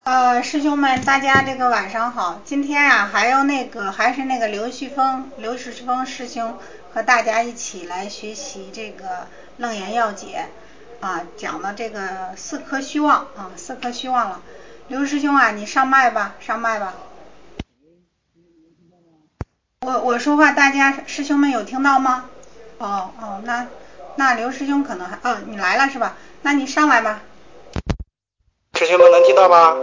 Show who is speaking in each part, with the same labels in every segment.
Speaker 1: 师兄们，大家这个晚上好。今天啊，还是那个刘世峰师兄和大家一起来学习这个《楞严要解》啊，讲的这个四颗虚妄啊，四颗虚妄了。刘师兄啊，你上麦吧，上麦吧。我说话，大家师兄们有听到吗？那刘师兄可能你来了是吧？那你上来吧。
Speaker 2: 师兄们能听到吗？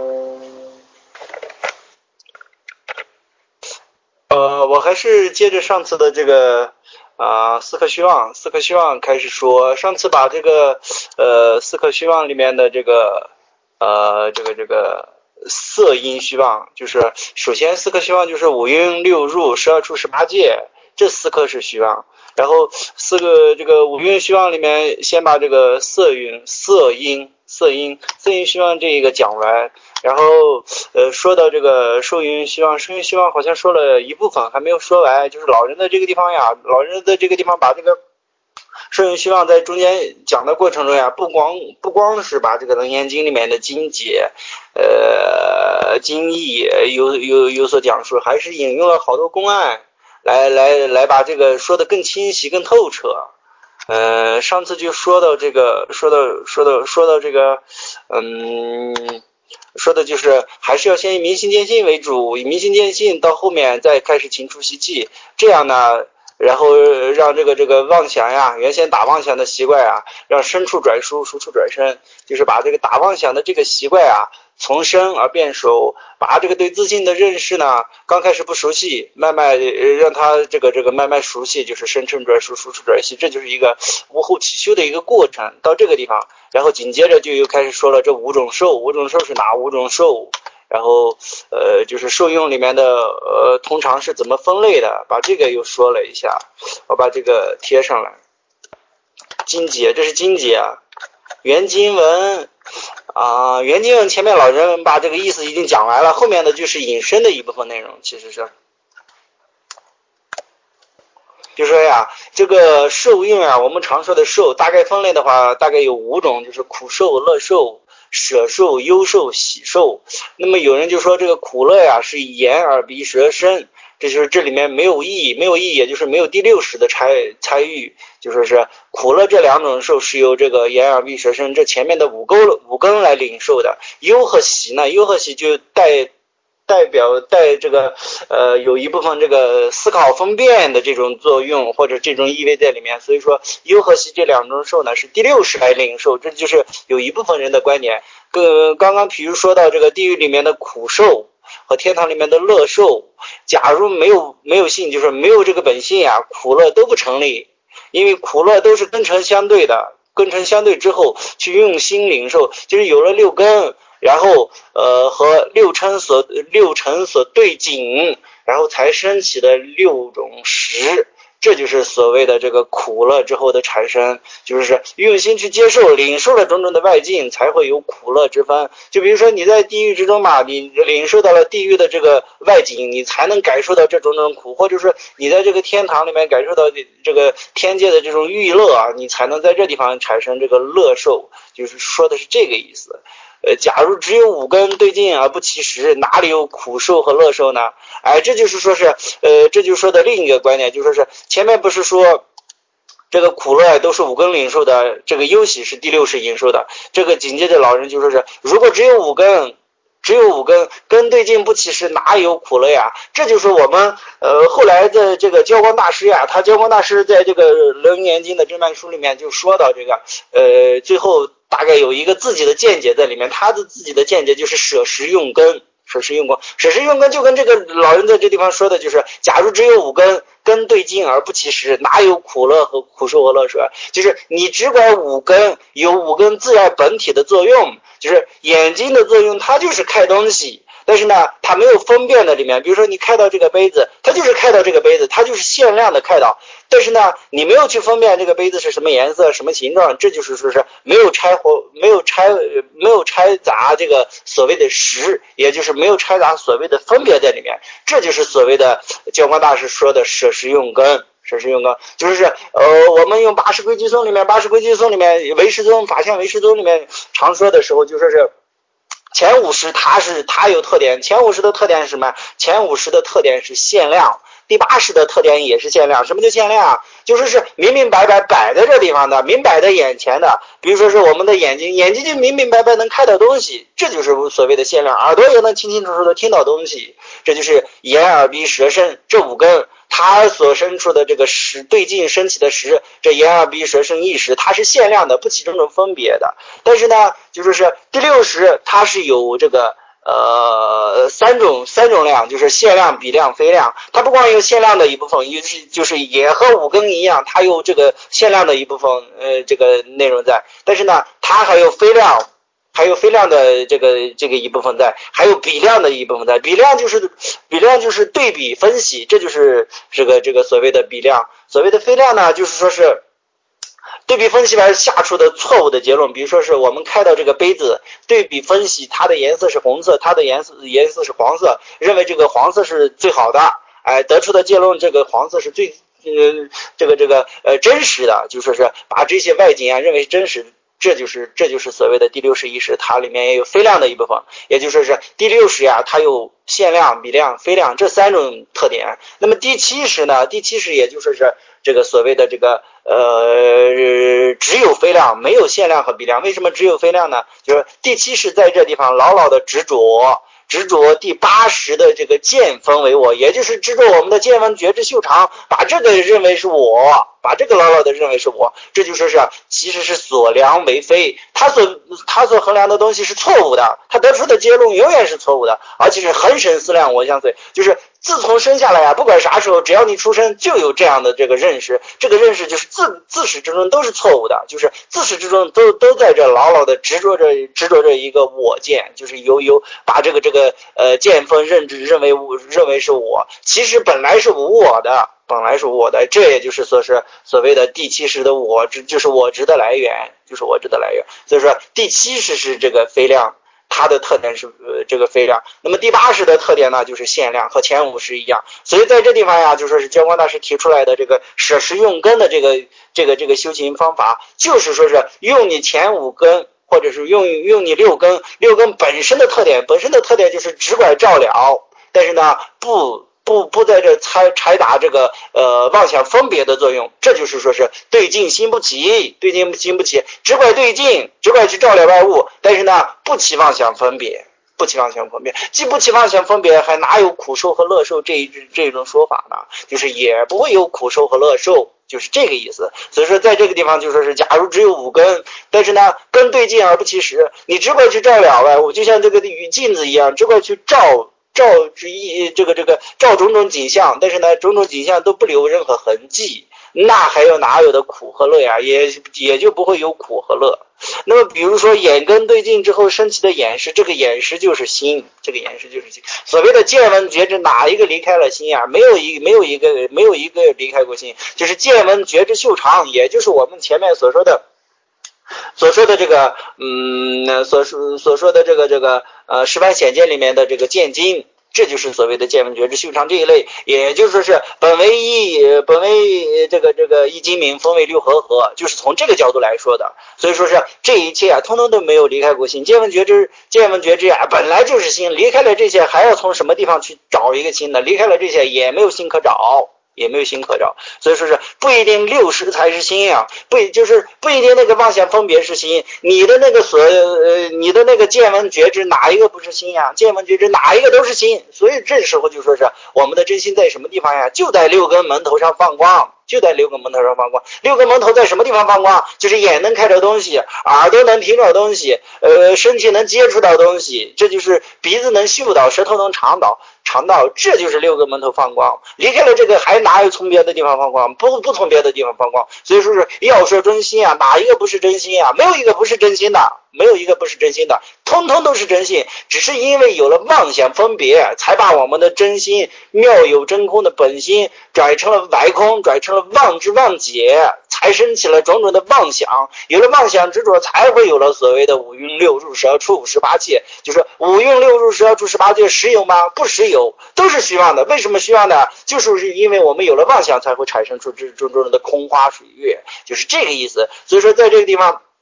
Speaker 2: 我还是接着上次的这个四颗虚妄开始说。上次把这个四颗虚妄里面的这个色音虚妄，就是首先四颗虚妄就是五蕴六入十二处十八界，这四颗是虚妄。然后这个五蕴虚妄里面，先把这个色音虚妄这一个讲完。然后说到这个受孕希望好像说了一部分还没有说完，就是老人的这个地方把这个受孕希望在中间讲的过程中呀，不光是把这个楞严经里面的经节经义有所讲述，还是引用了好多公案来把这个说的更清晰更透彻。上次就说到这个说的就是还是要先以明心见性为主，以明心见性到后面再开始勤除习气，这样呢，然后让这个妄想呀，原先打妄想的习惯啊，让深处转熟，熟处转深，就是把这个打妄想的这个习惯啊，从深而变熟，把这个对自信的认识呢，刚开始不熟悉，慢慢让他这个慢慢熟悉，就是深处转熟，熟处转细，这就是一个无后起修的一个过程。到这个地方，然后紧接着就又开始说了这五种受是哪五种受，然后就是受用里面的通常是怎么分类的，把这个又说了一下。我把这个贴上来。经解，这是经解啊，原经文原经文前面老人把这个意思已经讲完了，后面的就是引申的一部分内容，其实是就说呀，这个受用啊，我们常说的受，大概分类的话，大概有五种，就是苦受、乐受、舍受、忧受、喜受。那么有人就说这个苦乐呀是眼耳鼻舌身，这就是这里面没有意，也就是没有第六识的参与，就说是苦乐这两种受是由这个眼耳鼻舌身这前面的五根来领受的。忧和喜呢，忧和喜就带这个有一部分这个思考分辨的这种作用或者这种意味在里面，所以说忧和喜这两种受呢是第六识来领受，这就是有一部分人的观点。刚刚比如说到这个地狱里面的苦受和天堂里面的乐受，假如没有性，就是没有这个本性啊，苦乐都不成立，因为苦乐都是根尘相对的，根尘相对之后去用心领受，就是有了六根，然后和六尘所对境，然后才升起的六种识，这就是所谓的这个苦乐之后的产生，就是用心去接受领受了种种的外境，才会有苦乐之分。就比如说你在地狱之中嘛，你领受到了地狱的这个外境，你才能感受到这种苦，或者说你在这个天堂里面感受到这个天界的这种欲乐啊，你才能在这地方产生这个乐受，就是说的是这个意思。假如只有五根对境而不其实，哪里有苦受和乐受呢？这就是说是这就说的另一个观点，就说是前面不是说这个苦乐都是五根领受的，这个忧喜是第六识领受的，这个紧接着老人就说是如果只有五根根对境不起时，哪有苦乐呀？这就是我们后来的这个教光大师呀，他教光大师在这个楞严经的正版书里面就说到这个最后大概有一个自己的见解在里面，他的自己的见解就是舍实用根。舍实用根就跟这个老人在这地方说的就是，假如只有五根对境而不其实，哪有苦乐和苦受和乐受？就是你只管五根，有五根自然本体的作用，就是眼睛的作用，它就是看东西。但是呢，它没有分辨的里面，比如说你看到这个杯子，它就是看到这个杯子，它就是限量的看到。但是呢，你没有去分辨这个杯子是什么颜色、什么形状，这就是说是没有掺杂这个所谓的识，也就是没有掺杂所谓的分别在里面。这就是所谓的教光大师说的舍实用根。就是我们用八识规矩颂里面唯识宗法相唯识宗里面常说的时候，就说是前50它有特点，前50的特点是什么？前50的特点是限量，第80的特点也是限量。什么叫限量啊？就是明明白白摆在这地方的，明摆在眼前的。比如说是我们的眼睛，眼睛就明明白白能看到东西，这就是所谓的限量。耳朵也能清清楚楚的听到东西，这就是眼耳鼻舌身这5根。它所生出的这个识，对境升起的识，这眼耳鼻舌身意识，它是限量的，不起种种分别的。但是呢，就说是第60，它是有这个三种量，就是限量、比量、非量。它不光有限量的一部分，就是也和5根一样，它有这个限量的一部分这个内容在。但是呢，它还有非量。还有非量的这个一部分在，还有比量的一部分在。比量就是对比分析，这就是这个所谓的比量。所谓的非量呢，就是说是对比分析完下出的错误的结论。比如说是我们开到这个杯子，对比分析它的颜色是红色，它的颜色是黄色，认为这个黄色是最好的，得出的结论这个黄色是最真实的，就说是把这些外景认为真实。这就是所谓的第61识，它里面也有非量的一部分，也就是说是第60它有限量、比量、非量这3种特点。那么第70呢？第70也就是这个所谓的这个只有非量，没有限量和比量。为什么只有非量呢？就是第70在这地方牢牢的执着第80的这个见分为我，也就是执着我们的见闻觉知嗅尝，把这个认为是我，把这个牢牢的认为是我，这就说是其实是所量为非，他所衡量的东西是错误的，他得出的结论永远是错误的，而且是恒生思量我相随，就是自从生下来不管啥时候，只要你出生就有这样的这个认识，这个认识就是自始至终都是错误的，就是自始至终都在这牢牢的执着着一个我见，就是把这个见分认为是我，其实本来是无我的。这也就是所谓的第70的我执，就是我执的来源，所以说第70是这个非量，它的特点是这个非量。那么第80的特点呢，就是限量，和前50一样。所以在这地方呀，就说是教光大师提出来的这个舍实用根的这个修行方法，就是说是用你前5根。或者是用你6根本身的特点就是只管照了，但是呢不在这拆打这个妄想分别的作用，这就是说是对境心不起，只管对境，只管去照了外物，但是呢不起妄想分别，既不起妄想分别，还哪有苦受和乐受这种说法呢？就是也不会有苦受和乐受，就是这个意思。所以说在这个地方就说是假如只有5根，但是呢根对境而不其实，你只管去照了外物，就像这个与镜子一样，只管去照种种景象，但是呢种种景象都不留任何痕迹，那还有哪有的苦和乐呀？也就不会有苦和乐。那么比如说眼根对境之后升起的眼识，这个眼识就是心，所谓的见闻觉知，哪一个离开了心呀？没有一个离开过心，就是见闻觉知嗅尝，也就是我们前面所说的这个所说的这个十番显见里面的这个见经，这就是所谓的见闻觉知嗅尝这一类，也就是说是本为这个一精明，分为6合，就是从这个角度来说的。所以说是这一切通通都没有离开过心，见闻觉知本来就是心，离开了这些还要从什么地方去找一个心呢？离开了这些也没有心可找。所以说是不一定60才是心啊，不一定那个妄想分别是心，你的那个见闻觉知哪一个不是心呀？见闻觉知哪一个都是心，所以这时候就说是我们的真心在什么地方呀？就在6根门头上放光。6根门头在什么地方放光？就是眼能看到东西，耳朵能听到东西，身体能接触到东西，这就是鼻子能嗅到，舌头能尝到，这就是6个门头放光。离开了这个还哪有从别的地方放光？不从别的地方放光。所以说是要说真心啊，哪一个不是真心啊？没有一个不是真心的，通通都是真心，只是因为有了妄想分别，才把我们的真心妙有真空的本心转成了外空，转成了妄知妄解，才生起了种种的妄想，有了妄想执着，才会有了所谓的五蕴六入十出18界。就是五蕴六入十出18界实有吗？不实有，都是虚妄的。为什么虚妄呢？就是因为我们有了妄想，才会产生出这种的空花水月，就是这个意思。所以说在这个地方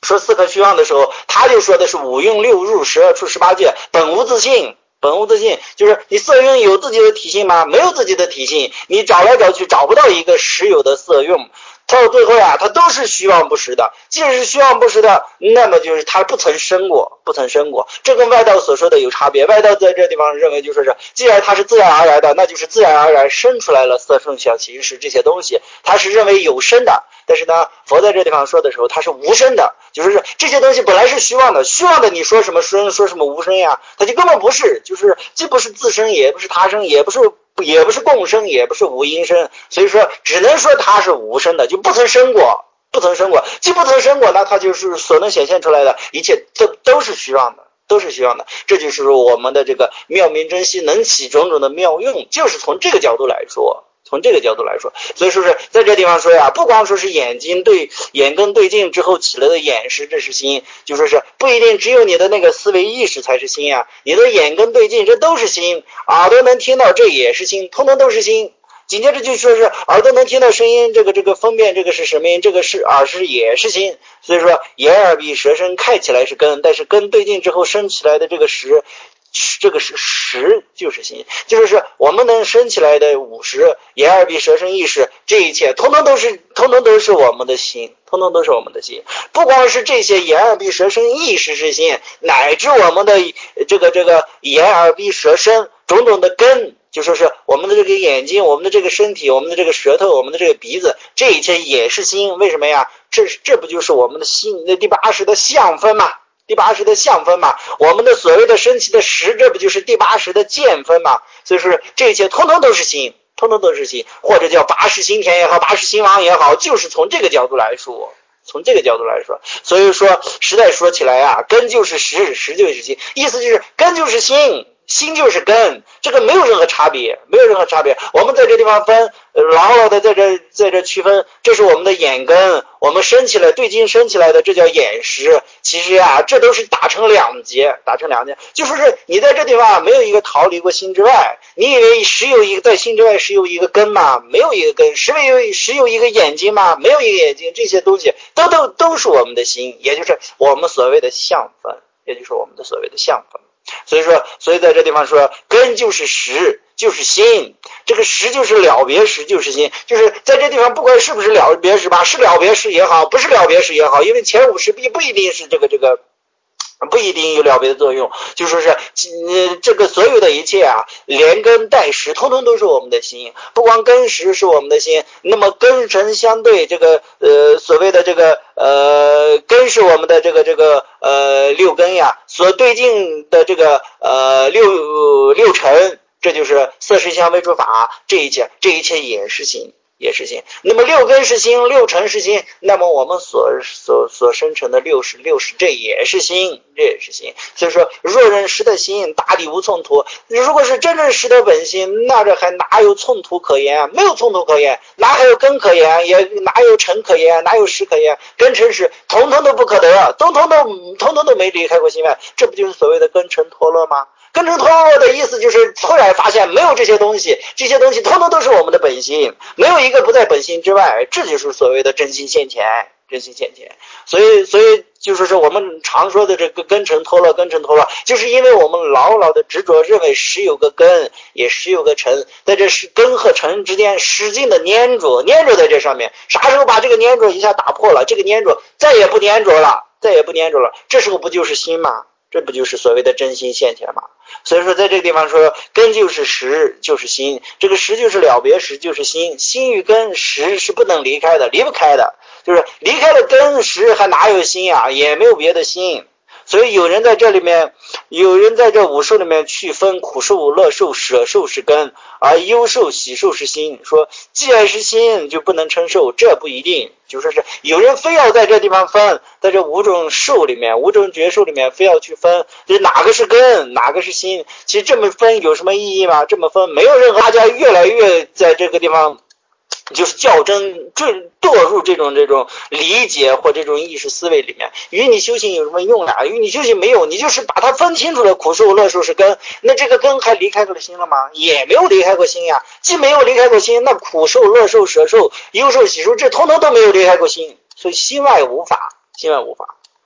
Speaker 2: 说四克虚妄的时候，他就说的是五蕴六入12处18界，本无自性。本无自性，就是你色蕴有自己的体性吗？没有自己的体性，你找来找去找不到一个实有的色蕴，到最后呀，它都是虚妄不实的。既是虚妄不实的，那么就是它不曾生过，不曾生过。这跟外道所说的有差别。外道在这地方认为就说是，既然它是自然而然的，那就是自然而然生出来了色声香行识这些东西，它是认为有生的。但是呢，佛在这地方说的时候，它是无生的，就是这些东西本来是虚妄的，虚妄的你说什么生，说什么无生呀？它就根本不是，就是既不是自生，也不是他生，也不是共生，也不是无因生，所以说只能说它是无生的，就不曾生过，不曾生过，既不曾生过，那它就是所能显现出来的一切都是虚妄的。都是虚妄的，这就是我们的这个妙明真心能起种种的妙用，就是从这个角度来说。从这个角度来说，所以说是在这地方说呀，不光说是眼根对镜之后起来的眼识，这是心，就说是不一定只有你的那个思维意识才是心呀，你的眼根对镜这都是心，耳朵能听到这也是心，通通都是心。紧接着就说是耳朵能听到声音，这个分辨这个是什么音，这个是耳识也是心。所以说眼耳鼻舌身看起来是根，但是根对镜之后生起来的这个识，这个是识就是心，就是我们能生起来的五识，眼耳鼻舌身意识，这一切通通都是我们的心，通通都是我们的心。不光是这些眼耳鼻舌身意识是心，乃至我们的这个眼耳鼻舌身种种的根，就说是我们的这个眼睛，我们的这个身体，我们的这个舌头，我们的这个鼻子，这一切也是心。为什么呀？这不就是我们的心的第80的相分吗？第80的相分嘛，我们的所谓的升起的识，这不就是第80的见分嘛？所以说这一切通通都是心，通通都是心，或者叫80心田也好，80心王也好，就是从这个角度来说。从这个角度来说，所以说实在说起来啊，根就是识，识就是心，意思就是根就是心，心就是根，这个没有任何差别，没有任何差别。我们在这地方分，牢牢的在这区分，这是我们的眼根，我们升起来对镜升起来的，这叫眼识。其实啊，这都是打成两截，就说是你在这地方没有一个逃离过心之外，你以为实有一个在心之外实有一个根吗？没有一个根。实有一个眼睛吗？没有一个眼睛。这些东西都是我们的心，也就是我们所谓的相分，也就是我们的所谓的相分。所以在这地方说，根就是识，就是心，这个识就是了别识，就是心，就是在这地方不管是不是了别识吧，是了别识也好，不是了别识也好，因为前五识不一定是这个不一定有了别的作用，就说是这个所有的一切啊，连根带识，通通都是我们的心。不光根识是我们的心，那么根尘相对，这个所谓的这个根是我们的这个六根呀，所对境的这个六尘，这就是色识相为诸法，这一切也是心。也是心，那么六根是心，六尘是心，那么我们所生成的六识，这也是心，这也是心。所以说，若人识得心，大抵无寸土。如果是真正识得本心，那这还哪有寸土可言？没有寸土可言，哪还有根可言？也哪有尘可言？哪有识可言？根尘识统统都不可得，统统都没离开过心外，这不就是所谓的根尘脱落吗？根尘脱落的意思就是突然发现没有这些东西，这些东西通通都是我们的本心，没有一个不在本心之外，这就是所谓的真心现前，真心现前。所以就是说我们常说的这个根尘脱落，就是因为我们牢牢的执着认为实有个根，也实有个尘，在这根和尘之间使劲的粘着在这上面，啥时候把这个粘着一下打破了，这个粘着再也不粘着了，这时候不就是心吗？这不就是所谓的真心现前吗？所以说在这个地方说，根就是识，就是心，这个识就是了别识，就是心，心与根识是不能离开的，离不开的，就是离开了根识还哪有心啊，也没有别的心。所以有人在这五受里面区分苦受、乐受、舍受是根，而忧受、喜受是心，说既然是心就不能称受，这不一定，就说是有人非要在这地方分，在这五种受里面，五种觉受里面非要去分，这哪个是根，哪个是心？其实这么分有什么意义吗？这么分没有任何，大家越来越在这个地方就是较真堕入这种理解或这种意识思维里面，与你修行有什么用啊？与你修行没有，你就是把它分清楚了，苦受乐受是根，那这个根还离开过心了吗？也没有离开过心呀。既没有离开过心，那苦受乐受舍受忧受喜受这通通都没有离开过心，所以心外无法。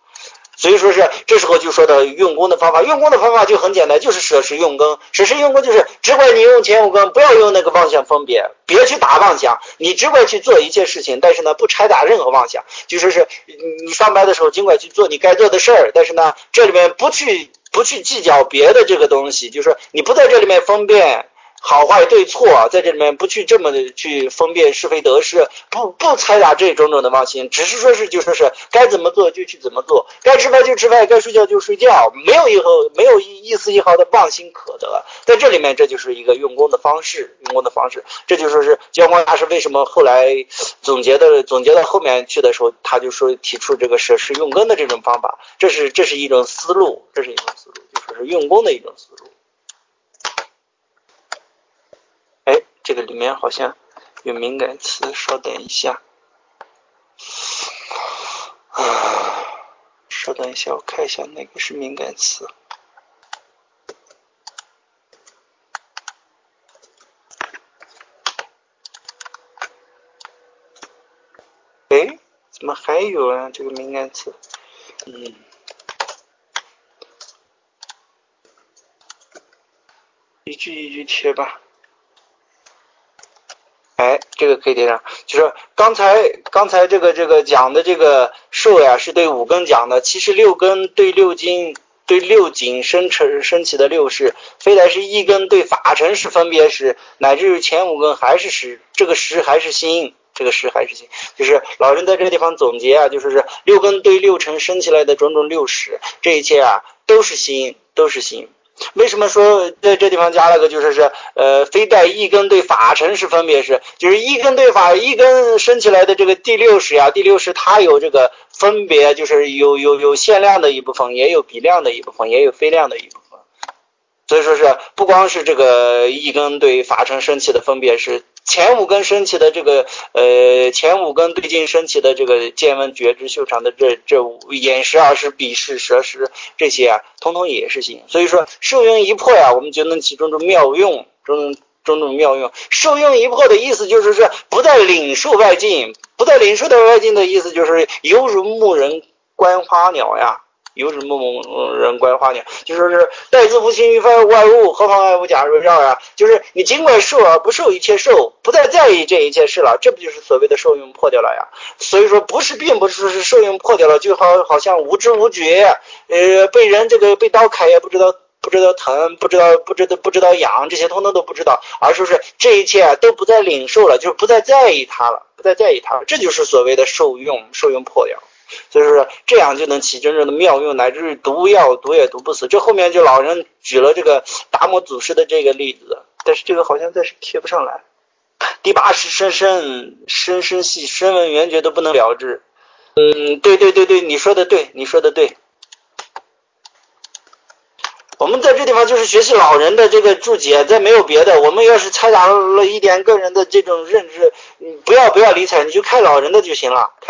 Speaker 2: 所以说是这时候就说到用功的方法，用功的方法就很简单，就是舍实用根。舍实用根就是只管你用前五根，不要用那个妄想分别，别去打妄想，你只管去做一切事情，但是呢不拆打任何妄想，就说是你上班的时候尽管去做你该做的事儿，但是呢这里面不去计较别的这个东西，就是你不在这里面分辨好坏对错，在这里面不去这么的去分辨是非得失，不猜打这种的妄心，只是说是就说是该怎么做就去怎么做，该吃饭就吃饭，该睡觉就睡觉，没有一丝一毫的妄心可得。在这里面这就是一个用功的方式，这就说是教光大师为什么后来总结到后面去的时候，他就说提出这个舍实用根的这种方法，这是一种思路，就说是用功的一种思路。这个里面好像有敏感词，稍等一下。稍等一下，我看一下哪个是敏感词。怎么还有啊？这个敏感词，一句一句贴吧。这个可以贴上，就是刚才这个讲的这个受呀，是对五根讲的，其实六根对六经对六景升起的六识，非但是一根对法尘是分别识，乃至于前五根还是识，这个识还是心，就是老人在这个地方总结啊，就是六根对六尘升起来的种种六识，这一切啊都是心。为什么说在这地方加了个就是非但一根对法尘是分别识，就是一根对法一根升起来的这个第六识啊，第六识它有这个分别，就是有限量的一部分，也有比量的一部分，也有非量的一部分。所以说是不光是这个一根对法尘升起的分别是前五根升起的这个前五根对境升起的这个见闻觉知嗅尝的这眼识耳识鼻识舌识这些啊，通通也是心。所以说受用一破呀，我们就能起种种妙用，种种妙用。受用一破的意思就是说不再领受外境，不再领受的外境的意思就是犹如牧人观花鸟呀。有什么人观花鸟，就说是待自无心于外物，何况爱物假如绕呀？就是你尽管受而不受一切受，不再在意这一切事了，这不就是所谓的受用破掉了呀？所以说并不是说是受用破掉了，就好像无知无觉，被人这个被刀砍也不知道疼，不知道痒，这些通通都不知道，而说是这一切都不再领受了，就是不再在意它了，这就是所谓的受用破掉。所以说这样就能起真正的妙用，乃至于毒药毒也毒不死。这后面就老人举了这个达摩祖师的这个例子，但是这个好像暂时贴不上来。第八识深细，深闻缘觉都不能了知。对，你说的对。我们在这地方就是学习老人的这个注解，再没有别的。我们要是掺杂了一点个人的这种认知，不要理睬，你就看老人的就行了。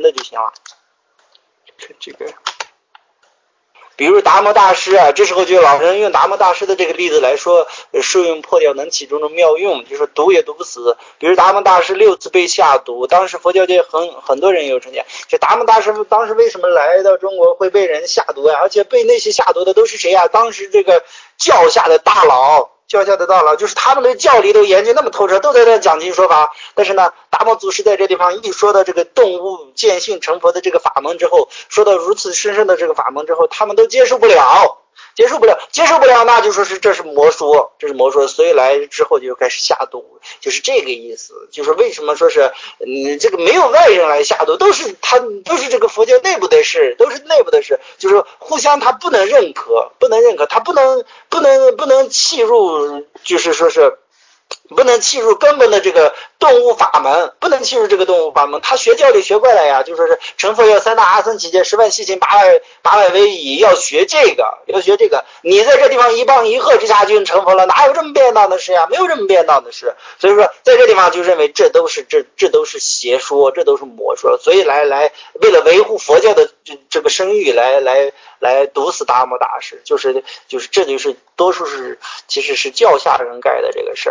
Speaker 2: 这个比如达摩大师啊，这时候就老人用达摩大师的这个例子来说，受用破掉能起种种妙用，就是说毒也毒不死。比如达摩大师6次被下毒，当时佛教界很多人有成见，这达摩大师当时为什么来到中国会被人下毒啊？而且被那些下毒的都是谁啊？当时这个教下的大佬，就是他们的教理都研究那么透彻，都在这讲经说法。但是呢，达摩祖师在这地方一说到这个动物见性成佛的这个法门之后，说到如此深深的这个法门之后，他们都接受不了，那就说是这是魔说，所以来之后就开始下毒，就是这个意思。就是为什么说是这个没有外人来下毒，都是这个佛教内部的事，就是互相他不能认可，他不能契入，就是说是不能契入根本的这个动物法门，他学教理学过来呀，就说是成佛要3大阿僧祇劫10万细行8百威仪，要学这个。你在这地方一棒一喝之下就成佛了，哪有这么变道的事呀？没有这么变道的事。所以说在这地方就认为这都是邪说，这都是魔说，所以来为了维护佛教的这个声誉来毒死达摩大师，就是这就是多数是其实是教下人干的这个事儿。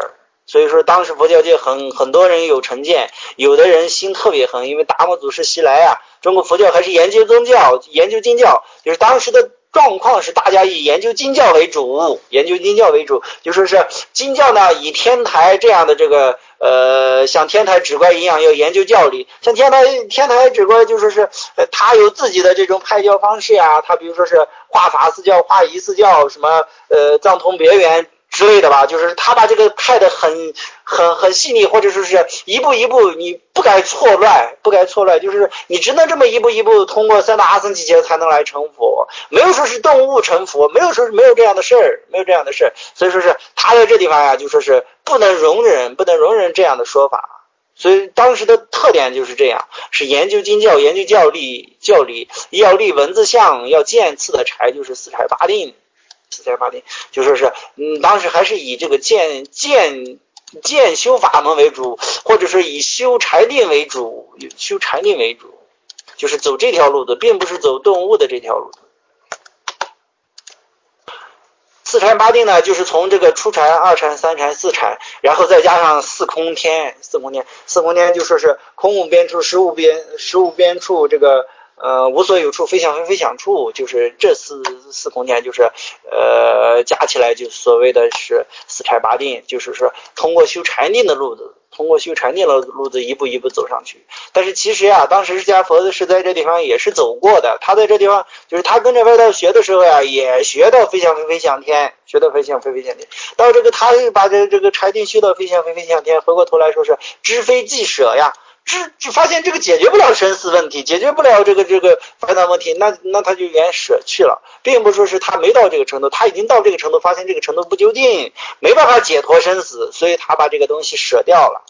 Speaker 2: 所以说当时佛教界很多人有成见，有的人心特别狠，因为达摩祖师西来啊，中国佛教还是研究宗教，研究经教，就是当时的状况是大家以研究经教为主，就说是经教呢以天台这样的这个像天台指怪一样要研究教理，像天台指怪就说是他有自己的这种派教方式呀，他比如说是化法四教、化仪四教，什么藏通别圆之类的吧，就是他把这个派的很细腻，或者说是一步一步你不该错乱，就是你只能这么一步一步通过三大阿僧祇劫才能来成佛，没有说是动物成佛，没有这样的事儿，所以说是他在这地方呀，就说是不能容忍这样的说法。所以当时的特点就是这样，是研究经教，研究教理，要立文字相，要见次的柴，就是四柴八定，就说是当时还是以这个见修法门为主，或者是以修禅定为主，就是走这条路子，并不是走动物的这条路子。四禅八定呢，就是从这个初禅、二禅、三禅、四禅，然后再加上四空天就说是空无边处、实无边处，这个无所有处、非想非非想处，就是这四空天，就是加起来就所谓的是四禅八定，就是说通过修禅定的路子一步一步走上去。但是其实呀，当时释迦佛是在这地方也是走过的，他在这地方就是他跟着外道学的时候呀，也学到非想非非想天，到这个他把这个禅定修到非想非非想天，回过头来说是知非即舍呀，只发现这个解决不了生死问题，解决不了这个烦恼问题，那他就远舍去了，并不说是他没到这个程度，他已经到这个程度，发现这个程度不究竟，没办法解脱生死，所以他把这个东西舍掉了。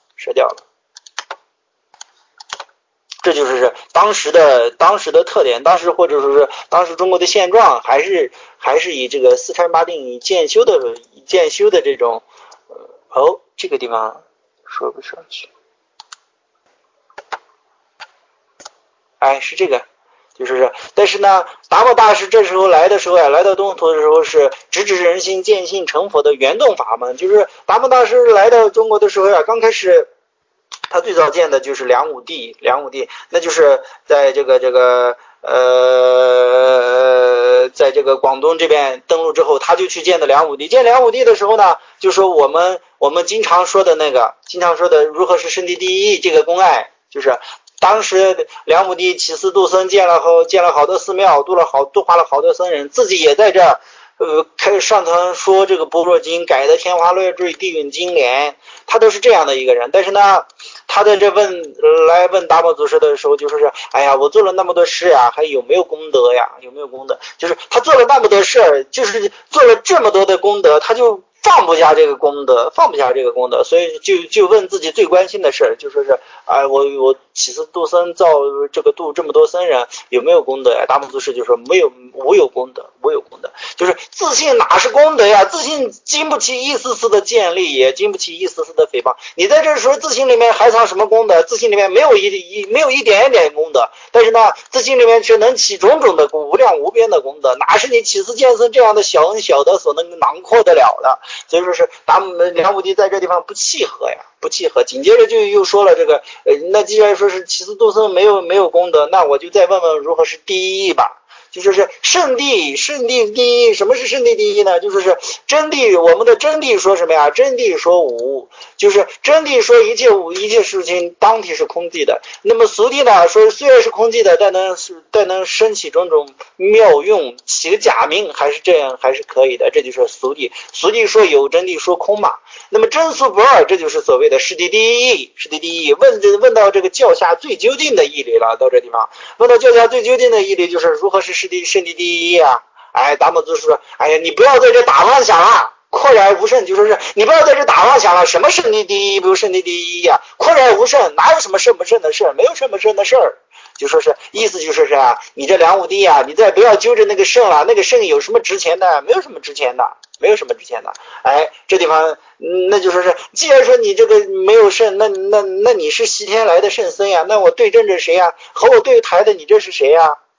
Speaker 2: 这就是当时的特点，或者说是当时中国的现状，还是以这个四禅八定以渐修的这种这个地方说不上去。是这个，但是呢，达摩大师这时候来到东土的时候是直指人心、见性成佛的圆动法门。就是达摩大师来到中国的时候刚开始他最早见的就是梁武帝，那就是在在这个广东这边登陆之后，他就去见的梁武帝。见梁武帝的时候呢，就说我们经常说的如何是圣地第一这个公案，就是当时梁武帝起司度僧，建了好多寺庙，度化了好多僧人，自己也在这开始上堂说这个般若经，改的天花乱坠，地蕴经联，他都是这样的一个人。但是呢，他在这问达摩祖师的时候，就说是我做了那么多事呀，还有没有功德呀？就是他做了那么多事，就是做了这么多的功德，他就放不下这个功德，所以就问自己最关心的事，就说是我起司度僧造度这么多僧人有没有功德呀？达摩祖师就说无有功德，就是自信哪是功德呀？自信经不起一丝丝的建立，也经不起一丝丝的诽谤。你在这说自信里面还藏什么功德？自信里面没有一点点功德，但是呢，自信里面却能起种种的无量无边的功德，哪是你起司见僧这样的小恩小德所能囊括得了的？所以说是梁武帝在这地方不契合。紧接着就又说了这个那既然说是起司度僧没有功德，那我就再问问如何是第一吧。就是圣地第一。什么是圣地第一呢？就是真谛，我们的真谛说什么呀？真谛说无，就是真谛说一切事情当体是空寂的。那么俗谛呢说虽然是空寂的，但能生起种种妙用，起个假名，还是这样，还是可以的。这就是俗谛说有，真谛说空嘛。那么真俗不二，这就是所谓的世谛第一。问到这个教下最究竟的义理了。到这地方问到教下最究竟的义理，就是如何是圣地第一啊？达摩祖师说你不要在这打妄想了，阔然无甚，就说是你不要在这打妄想了，什么圣地第一不是圣地第一呀？阔然无甚，哪有什么圣不圣的事？没有什么圣的事儿。就说是意思就是你这梁武帝你再不要揪着那个圣了，那个圣有什么值钱的？没有什么值钱的。这地方那就说是既然说你这个没有圣，那你是西天来的圣僧呀？那我对阵着谁呀？和我对台的你这是谁呀？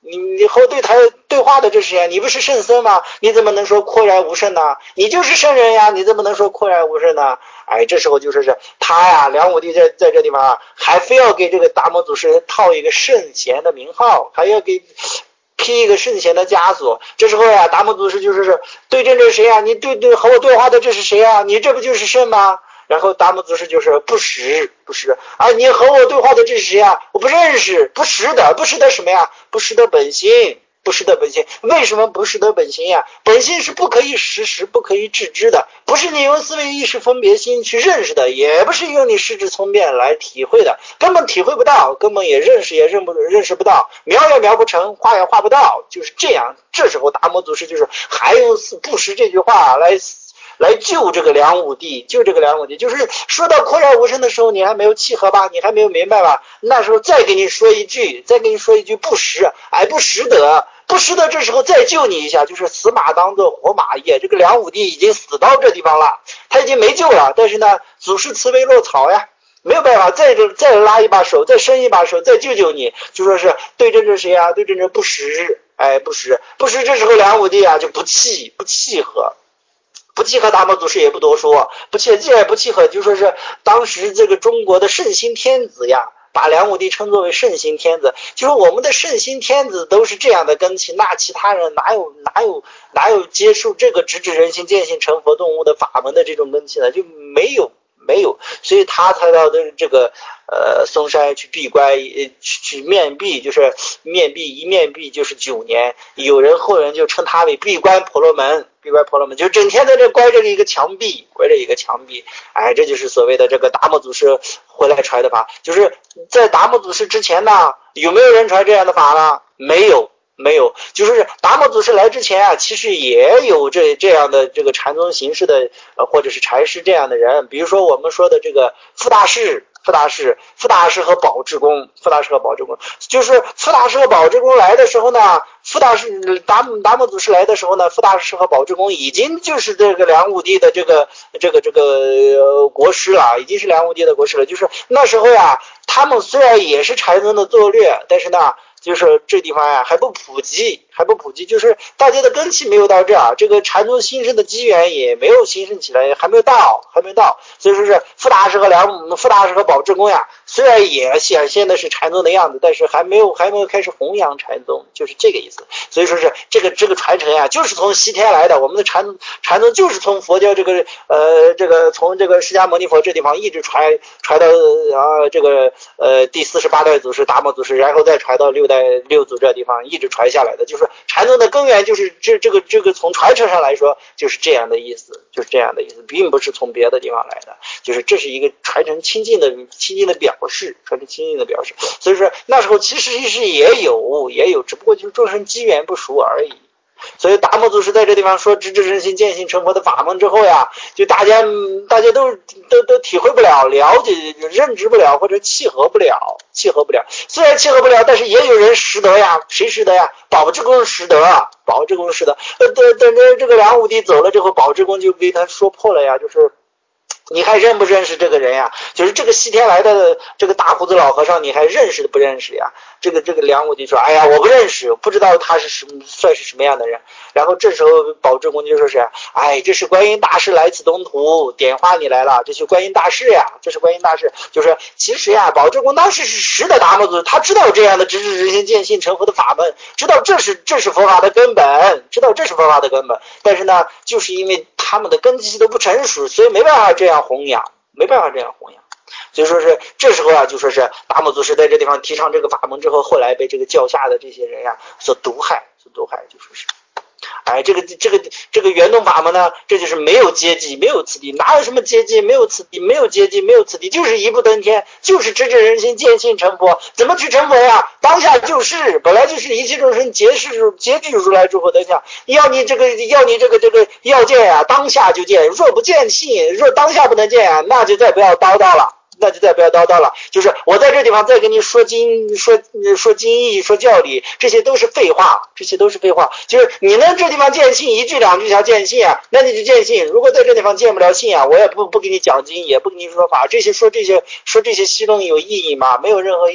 Speaker 2: 你和我对话的这是谁呀？你不是圣僧吗？你怎么能说阔然无圣呢？你就是圣人呀，你怎么能说阔然无圣呢？哎，这时候就说是他呀，梁武帝在这地方啊，还非要给这个达摩祖师套一个圣贤的名号，还要给披一个圣贤的枷锁。这时候呀，达摩祖师就是对阵这谁呀？你和我对话的这是谁呀？你这不就是圣吗？然后达摩祖师就是不识啊！你和我对话的这是谁啊？我不认识，不识得什么呀？不识得本心，不识得本心。为什么不识得本心呀？本心是不可以识，不可以致知的，不是你用思维意识分别心去认识的，也不是用你识智聪辨来体会的，根本体会不到，根本也认识不到，描也描不成，画也画不到，就是这样。这时候达摩祖师就是还用不识这句话来救这个梁武帝，就是说到阔然无声的时候，你还没有契合吧？你还没有明白吧？那时候再给你说一句不识，不识得，这时候再救你一下，就是死马当做活马医。这个梁武帝已经死到这地方了，他已经没救了，但是呢，祖师慈悲落草呀。没有办法，再拉一把手，再伸一把手，再救你，就说是对阵着谁啊？对阵着不识，不识。这时候梁武帝啊就不契合达摩祖师也不多说，既然不契合，就说是当时这个中国的圣心天子呀，把梁武帝称作为圣心天子，就是我们的圣心天子都是这样的根器，那其他人哪有接受这个直指人心、见性成佛动物的法门的这种根器呢？就没有，所以他才到的这个嵩山去闭关，去面壁，就是一面壁就是9年，后人就称他为闭关婆罗门，就整天在这关着一个墙壁，这就是所谓的这个达摩祖师回来传的法。就是在达摩祖师之前呢，有没有人传这样的法呢？没有，就是达摩祖师来之前啊，其实也有这样的这个禅宗形式的或者是禅师这样的人，比如说我们说的这个傅大士和宝志公，就是傅大士和宝志公来的时候呢，达摩祖师来的时候呢，傅大士和宝志公已经就是这个梁武帝的这个国师了，已经是梁武帝的国师了。就是那时候呀，他们虽然也是禅宗的作略，但是呢，就是这地方呀还不普及，就是大家的根器没有到这儿，这个禅宗兴盛的机缘也没有兴盛起来，还没有到，所以说是傅大士和宝志公呀，虽然也显现的是禅宗的样子，但是还没有开始弘扬禅宗，就是这个意思。所以说是这个传承呀，就是从西天来的，我们的禅宗就是从佛教从这个释迦牟尼佛这地方一直传到这个第48代祖师达摩祖师，然后再传到六祖这地方一直传下来的，就是禅宗的根源，就是这个从传承上来说就是这样的意思，并不是从别的地方来的，就是这是一个传承亲近的表示，所以说那时候其实是也有，只不过就是众生机缘不熟而已。所以达摩祖师在这地方说直指人心、见性成佛的法门之后呀，就大家都体会不了、了解、认知不了或者契合不了。虽然契合不了，但是也有人识得呀。谁识得呀？宝志公识得。等着这个梁武帝走了之后，宝志公就给他说破了呀，就是你还认不认识这个人呀？就是这个西天来的这个大胡子老和尚，你还认识不认识呀？这个梁武帝说：“哎呀，我不认识，不知道他算是什么样的人。”然后这时候宝志公就说是：“哎，这是观音大士来此东途，点化你来了，这是观音大士呀，就是其实呀，宝志公当时是识得达摩祖，他知道这样的直指人心、见性成佛的法门，知道这是佛法的根本，但是呢，就是因为他们的根基都不成熟，所以没办法这样弘扬。所以说是这时候啊，就说是达摩祖师在这地方提倡这个法门之后，后来被这个教下的这些人呀所毒害，就说是。这个圆通法门呢，这就是没有阶级，没有次第，哪有什么阶级？没有次第，就是一步登天，就是直指人心、见性成佛。怎么去成佛呀？当下就是本来就是一切众生皆具如来诸佛德相。要你这个要见呀，当下就见。若不见性，若当下不能见呀，那就再不要叨叨了。就是我在这地方再跟你说经义、说教理，这些都是废话。就是你能这地方见性，一句两句想见性啊，那你就见性。如果在这地方见不了性啊，我也不给你讲经，也不给你说法。说这些戏论有意义吗？没有任何意义。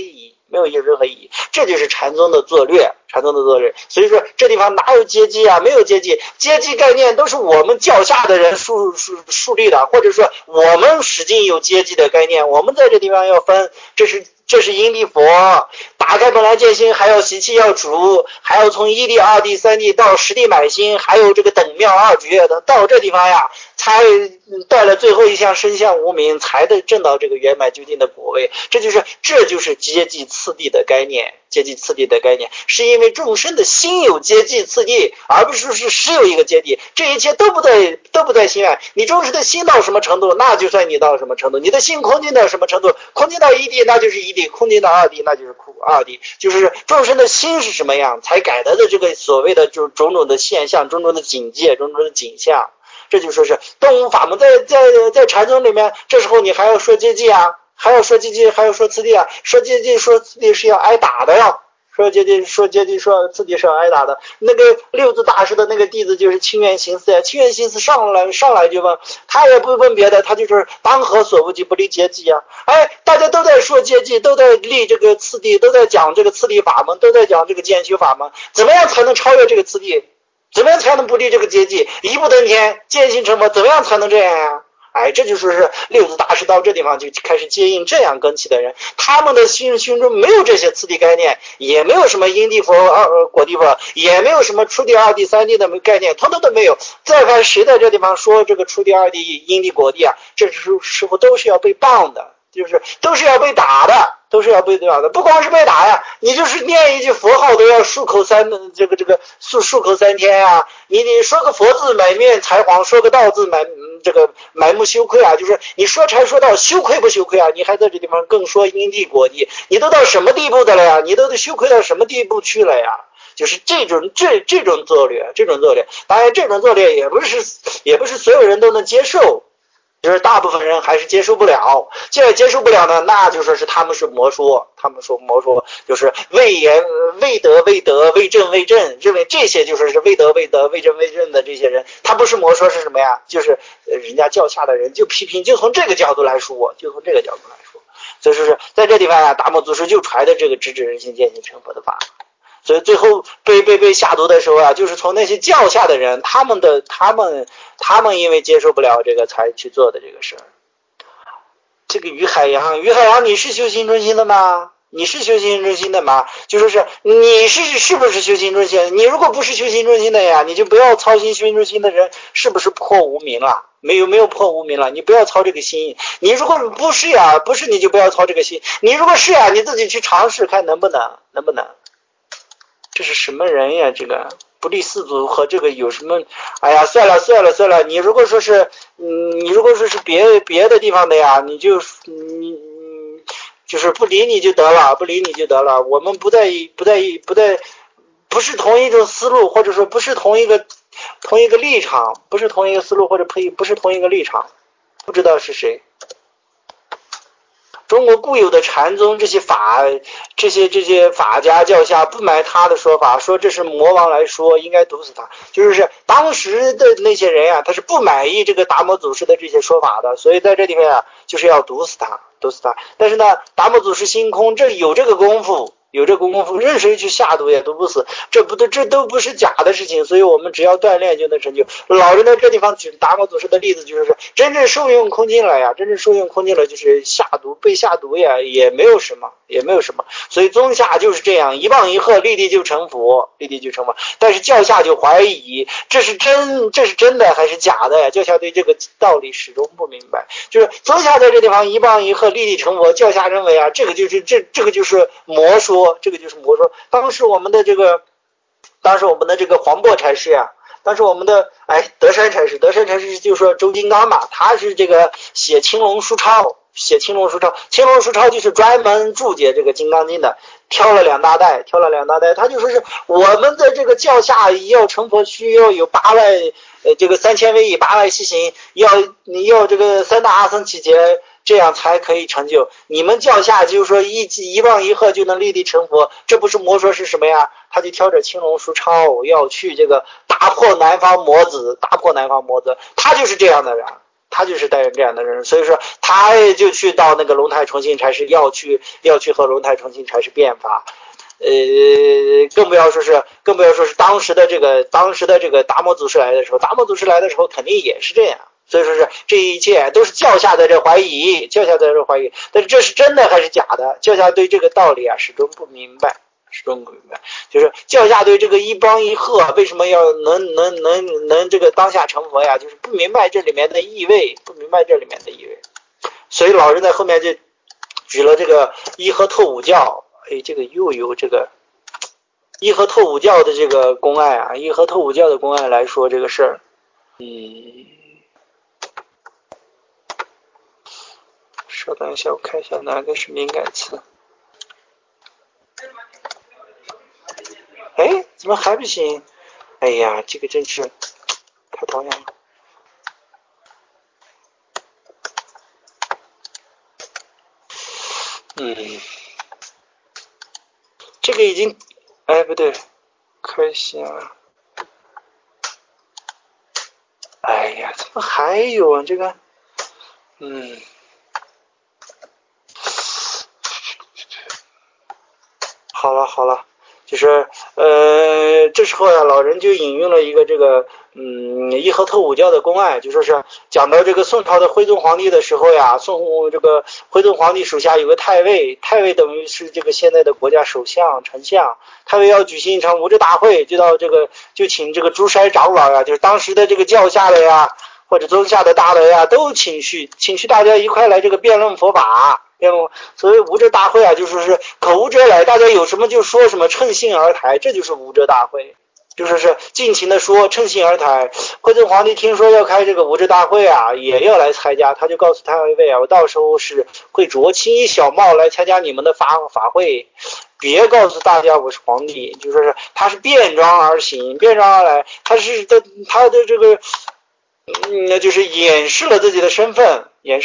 Speaker 2: 没有任何意义。这就是禅宗的作略，禅宗的作略。所以说这地方哪有阶级啊？没有阶级，阶级概念都是我们教下的人树立的，或者说我们使劲有阶级的概念。我们在这地方要分，这是因地佛，打开本来见心，还要习气要除，还要从一地、二地、三地到十地买心，还有这个等妙二绝的，到这地方呀，才带了最后一项身相无明，才得证到这个圆满究竟的果位。这就是阶级次第的概念。阶级次第的概念，是因为众生的心有阶级次第，而不是实有一个阶级。这一切都不在心外。你众生的心到什么程度，那就算你到什么程度。你的心空尽到什么程度，空尽到一地，那就是一地；空尽到二地，那就是二地。就是众生的心是什么样，才改得的这个所谓的就是种种的现象、种种的境界、种种的景象。这就说是动物法门在禅宗里面，这时候你还要说阶级啊。还要说阶级，还要说次第啊！说阶级说次第是要挨打的呀！说阶级说次第是要挨打的。那个六祖大师的那个弟子就是清源行思呀，清源行思上来就问，他也不问别的，他就是当何所不及，不离阶级啊！哎，大家都在说阶级，都在立这个次第，都在讲这个次第法门，都在讲这个渐修法门，怎么样才能超越这个次第？怎么样才能不立这个阶级？一步登天，渐行成佛，怎么样才能这样呀？哎，这就说是六祖大师到这地方就开始接应这样根器的人，他们的心中没有这些次第概念，也没有什么因地佛果地佛，也没有什么初地二地三地的概念，通通都没有。再看谁在这地方说这个初地二地因地果地啊，这时候都是要被棒的，就是都是要被打的，都是要被打的。不光是被打呀，你就是念一句佛号都要漱口漱口3天啊！你说个佛字满面才黄，说个道字满目羞愧啊！就是你说禅说道羞愧不羞愧啊？你还在这地方更说因地果地，你都到什么地步的了呀？你都羞愧到什么地步去了呀？就是这种作略，当然这种作略也不是所有人都能接受。就是大部分人还是接受不了，既然接受不了呢，那就说是他们是魔说，就是未得未正，认为这些就是未得未正的这些人，他不是魔说是什么呀？就是人家教下的人就批评，就从这个角度来说，所以说是在这地方啊，达摩祖师就传的这个直指人心、渐行成佛的法。所以最后被下毒的时候啊，就是从那些教下的人，他们因为接受不了这个才去做的这个事儿。这个于海洋，你是修行中心的吗？就说是你是不是修行中心？你如果不是修行中心的呀，你就不要操心修行中心的人是不是破无明了？没有破无明了，你不要操这个心。你如果不是呀，不是你就不要操这个心。你如果是呀，你自己去尝试看能不能。这是什么人呀？这个不立四祖和这个有什么？哎呀，算了。你如果说是别的地方的呀，你就是不理你就得了。我们不是同一种思路，或者说不是同一个立场，不是同一个思路，或者不是同一个立场，不知道是谁。中国固有的禅宗这些法家教下不买他的说法，说这是魔王来说，应该毒死他。就是当时的那些人啊，他是不满意这个达摩祖师的这些说法的，所以在这里面啊，就是要毒死他。但是呢，达摩祖师心空，有这个功夫，任谁去下毒也毒不死，这都不是假的事情，所以我们只要锻炼就能成就。老人在这地方举达摩祖师的例子，就是说真正受用空尽了呀，就是被下毒呀，也没有什么，所以宗下就是这样，一棒一喝，立地就成佛。但是教下就怀疑，这是真的还是假的呀？教下对这个道理始终不明白，就是宗下在这地方一棒一喝，立地成佛，教下认为啊，这个就是魔说，当时我们的这个黄檗禅师啊，当时我们的德山禅师就说周金刚嘛，他是这个写青龙书钞，就是专门注解这个金刚经的，挑了两大袋，他就说是我们的这个教下要成佛需要有8万这个3000威仪8万细行，要这个3大阿僧祇劫，这样才可以成就。你们教下就是说一棒一喝就能立地成佛，这不是魔说是什么呀？他就挑着青龙书钞要去这个打破南方魔子，他就是这样的人。 他就是担任这样的人，所以说他就去到那个龙台重庆禅师要去和龙台重庆禅师辩法。更不要说是当时的这个达摩祖师来的时候，肯定也是这样。所以说是这一切都是教下的这怀疑，但是这是真的还是假的？教下对这个道理啊始终不明白，就是教下对这个一帮一和为什么要能这个当下成佛呀？就是不明白这里面的意味，所以老人在后面就举了这个一和透五教。这个又有这个一和透五教的这个公案啊，来说这个事儿。稍等一下，我看一下哪个是敏感词。怎么还不行？哎呀，这个真是太讨厌了。这个已经，不对，看一下。哎呀，怎么还有啊？这个，好了，就是这时候呀，老人就引用了一个这个一和透五教的公案，就说是讲到这个宋朝的徽宗皇帝的时候呀，这个徽宗皇帝属下有个太尉等于是这个现在的国家首相、丞相，太尉要举行一场无知大会，就请这个朱筛长老呀，就是当时的这个教下的呀，或者宗下的大德呀，都请去大家一块来这个辩论佛法。所谓无遮大会啊，就是口无遮拦，大家有什么就说什么，趁兴而谈，这就是无遮大会，就是尽情的说，趁兴而谈。徽宗皇帝听说要开这个无遮大会啊，也要来参加，他就告诉太尉啊，我到时候是会着青衣小帽来参加你们的法会，别告诉大家我是皇帝，就说是他是变装而行，变装而来，他的这个就是掩饰了自己的身份。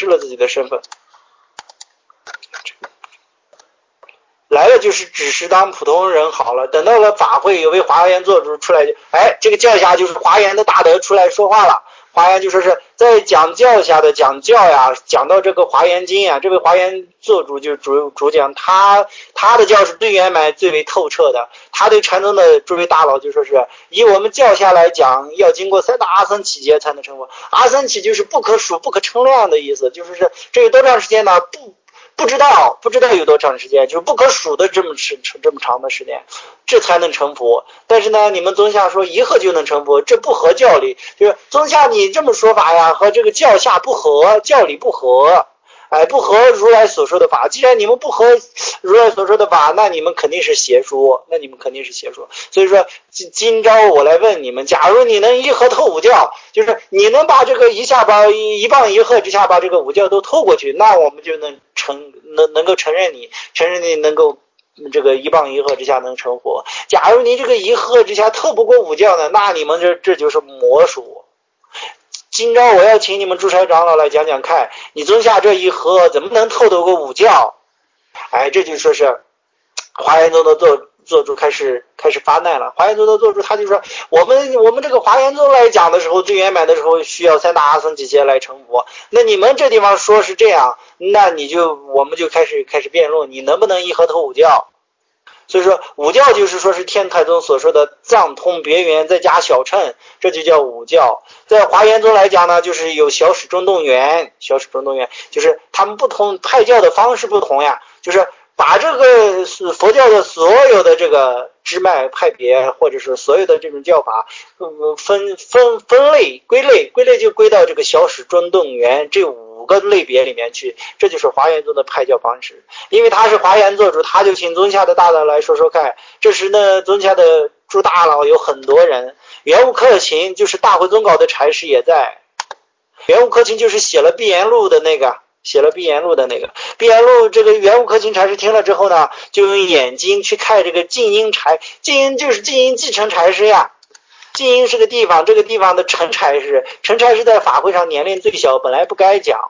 Speaker 2: 来了就是只是当普通人好了，等到了法会，有位华严做主出来，这个教下就是华严的大德出来说话了。华严就说是在讲教下的讲教呀，讲到这个华严经啊，这位华严做主就主讲，他的教是最圆满最为透彻的，他对禅宗的诸位大佬就说是以我们教下来讲，要经过三大阿僧祇劫才能成佛。阿僧祇就是不可数不可称量的意思，就是这有多长时间呢？不知道有多长时间，就是不可数的这么长的时间，这才能成佛。但是呢，你们宗下说一合就能成佛，这不合教理，就是宗下你这么说法呀，和这个教下不合，教理不合，不合如来所说的法。既然你们不合如来所说的法，那你们肯定是邪说。所以说今朝我来问你们，假如你能一合透五教，就是你能把这个一棒一合之下把这个五教都透过去，那我们就能够承认你能够这个一棒一合之下能成佛。假如你这个一合之下透不过五教呢，那你们这就是魔术。今朝我要请你们朱筛长老来讲讲看，你宗下这一合怎么能透得过五教？这就说是华严宗的做主开始发难了。华严宗的做主他就说，我们这个华严宗来讲的时候，最圆满的时候需要三大阿僧祇劫来成佛。那你们这地方说是这样，那我们就开始辩论，你能不能一合透五教？所以说五教就是说是天台宗所说的藏通别圆再加小乘，这就叫五教。在华严宗来讲呢，就是有小始中动圆，就是他们不同派教的方式不同呀，就是把这个佛教的所有的这个支脉派别，或者是所有的这种教法，分类归类就归到这个小始中动圆这5个类别里面去，这就是华严宗的派教方式。因为他是华严做主，他就请宗下的大佬来说说看。这时呢，宗下的诸大佬有很多人，圆悟克勤就是大慧宗稿的禅师也在。圆悟克勤就是写了《碧岩录》的那个。碧岩录这个圆悟克勤禅师听了之后呢，就用眼睛去看这个净音禅，净音就是净音继承禅师呀。净音是个地方，这个地方的陈禅师在法会上年龄最小，本来不该讲。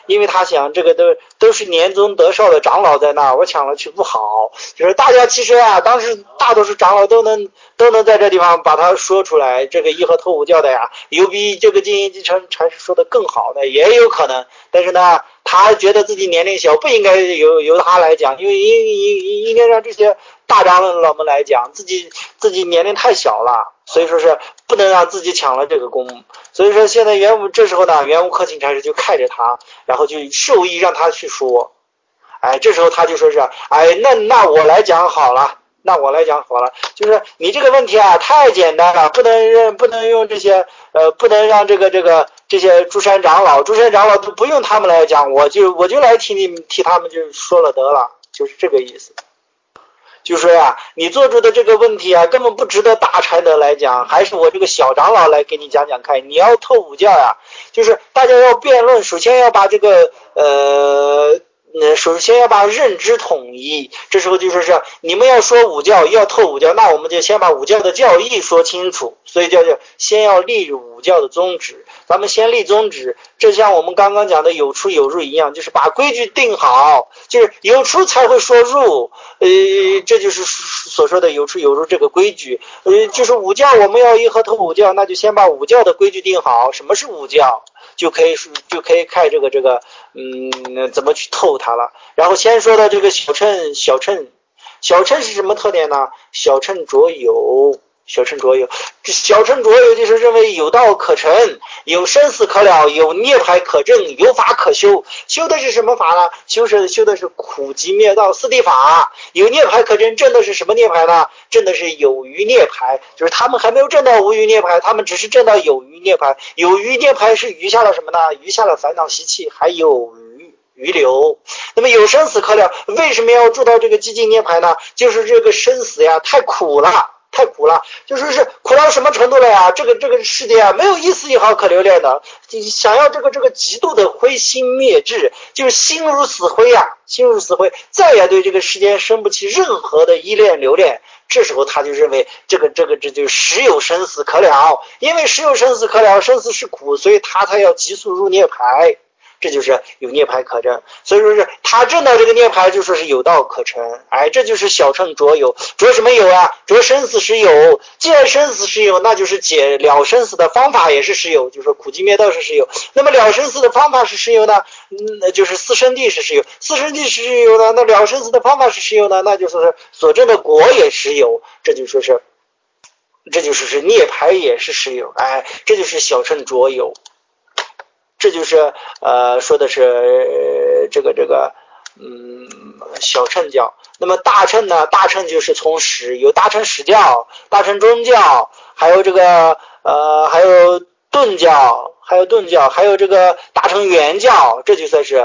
Speaker 2: 因为他想这个都是年终得少的长老在那儿，我抢了去不好。就是大家其实啊，当时大多数长老都能在这地方把它说出来，这个义和脱五教的呀，有比这个金银继承禅师说的更好的也有可能，但是呢，他觉得自己年龄小，不应该由他来讲，因为应该让这些大长老们来讲，自己年龄太小了，所以说是不能让自己抢了这个功。所以说现在这时候呢，圆悟克勤禅师就看着他，然后就授意让他去说。这时候他就说是，那我来讲好了。就是你这个问题啊太简单了，不能用这些不能让这些诸山长老都不用他们来讲，我就来替他们就说了得了，就是这个意思。就说呀，你做出的这个问题啊，根本不值得大禅德来讲，还是我这个小长老来给你讲看。你要透五教呀，就是大家要辩论，首先要把这个首先要把认知统一。这时候就说是你们要说五教，要透五教，那我们就先把五教的教义说清楚，所以叫先要立五教的宗旨。咱们先立宗旨，这像我们刚刚讲的有出有入一样，就是把规矩定好，就是有出才会说入，这就是所说的有出有入这个规矩。就是五教我们要义和透五教，那就先把五教的规矩定好，什么是五教，就可以看这个怎么去透它了。然后先说的这个小乘是什么特点呢？小乘着有，小乘着有就是认为有道可成，有生死可了，有涅槃可证，有法可修。修的是什么法呢？修的是苦集灭道四谛法。有涅槃可证，证的是什么涅槃呢？证的是有余涅槃，就是他们还没有证到无余涅槃，他们只是证到有余涅槃。有余涅槃是余下了什么呢？余下了烦恼习气，还有余留。那么有生死可了，为什么要住到这个寂静涅槃呢？就是这个生死呀太苦了，就是苦到什么程度了呀？这个世界啊，没有一丝一毫可留恋的。想要这个极度的灰心灭志，就是心如死灰啊，再也对这个世间生不起任何的依恋留恋。这时候他就认为这就实有生死可了，因为实有生死可了，生死是苦，所以他才要急速入涅槃。这就是有涅槃可证，所以说是他证到这个涅槃就说是有道可成。这就是小乘着有。着什么有啊？着生死实有。既然生死实有，那就是解了生死的方法也是实有，就是说苦集灭道是实有。那么了生死的方法是实有呢？那就是四圣谛是实有。四圣谛是实有呢，那了生死的方法是实有呢，那就是所证的果也实有。这就说是涅槃也是实有。这就是小乘着有。这就是说的是这个小乘教。那么大乘呢？大乘就是从始有大乘始教、大乘中教，还有还有顿教，还有这个大乘圆教，这就算是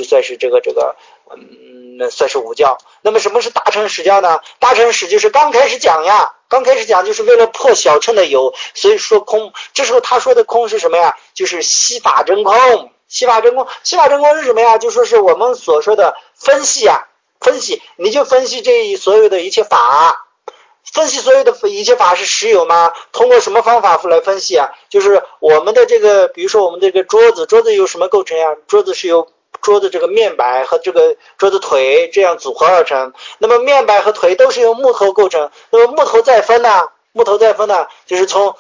Speaker 2: 算是五教。那么什么是大乘始教呢？大乘始就是刚开始讲就是为了破小乘的有，所以说空。这时候他说的空是什么呀？就是悉法真空。悉法真空是什么呀？就说是我们所说的分析，你就分析这所有的一切法。分析所有的一切法是实有吗？通过什么方法来分析啊？就是我们的这个，比如说我们这个桌子由什么构成呀？桌子是由桌子这个面板和这个桌子腿这样组合而成。那么面板和腿都是由木头构成，那么木头再分呢，就是从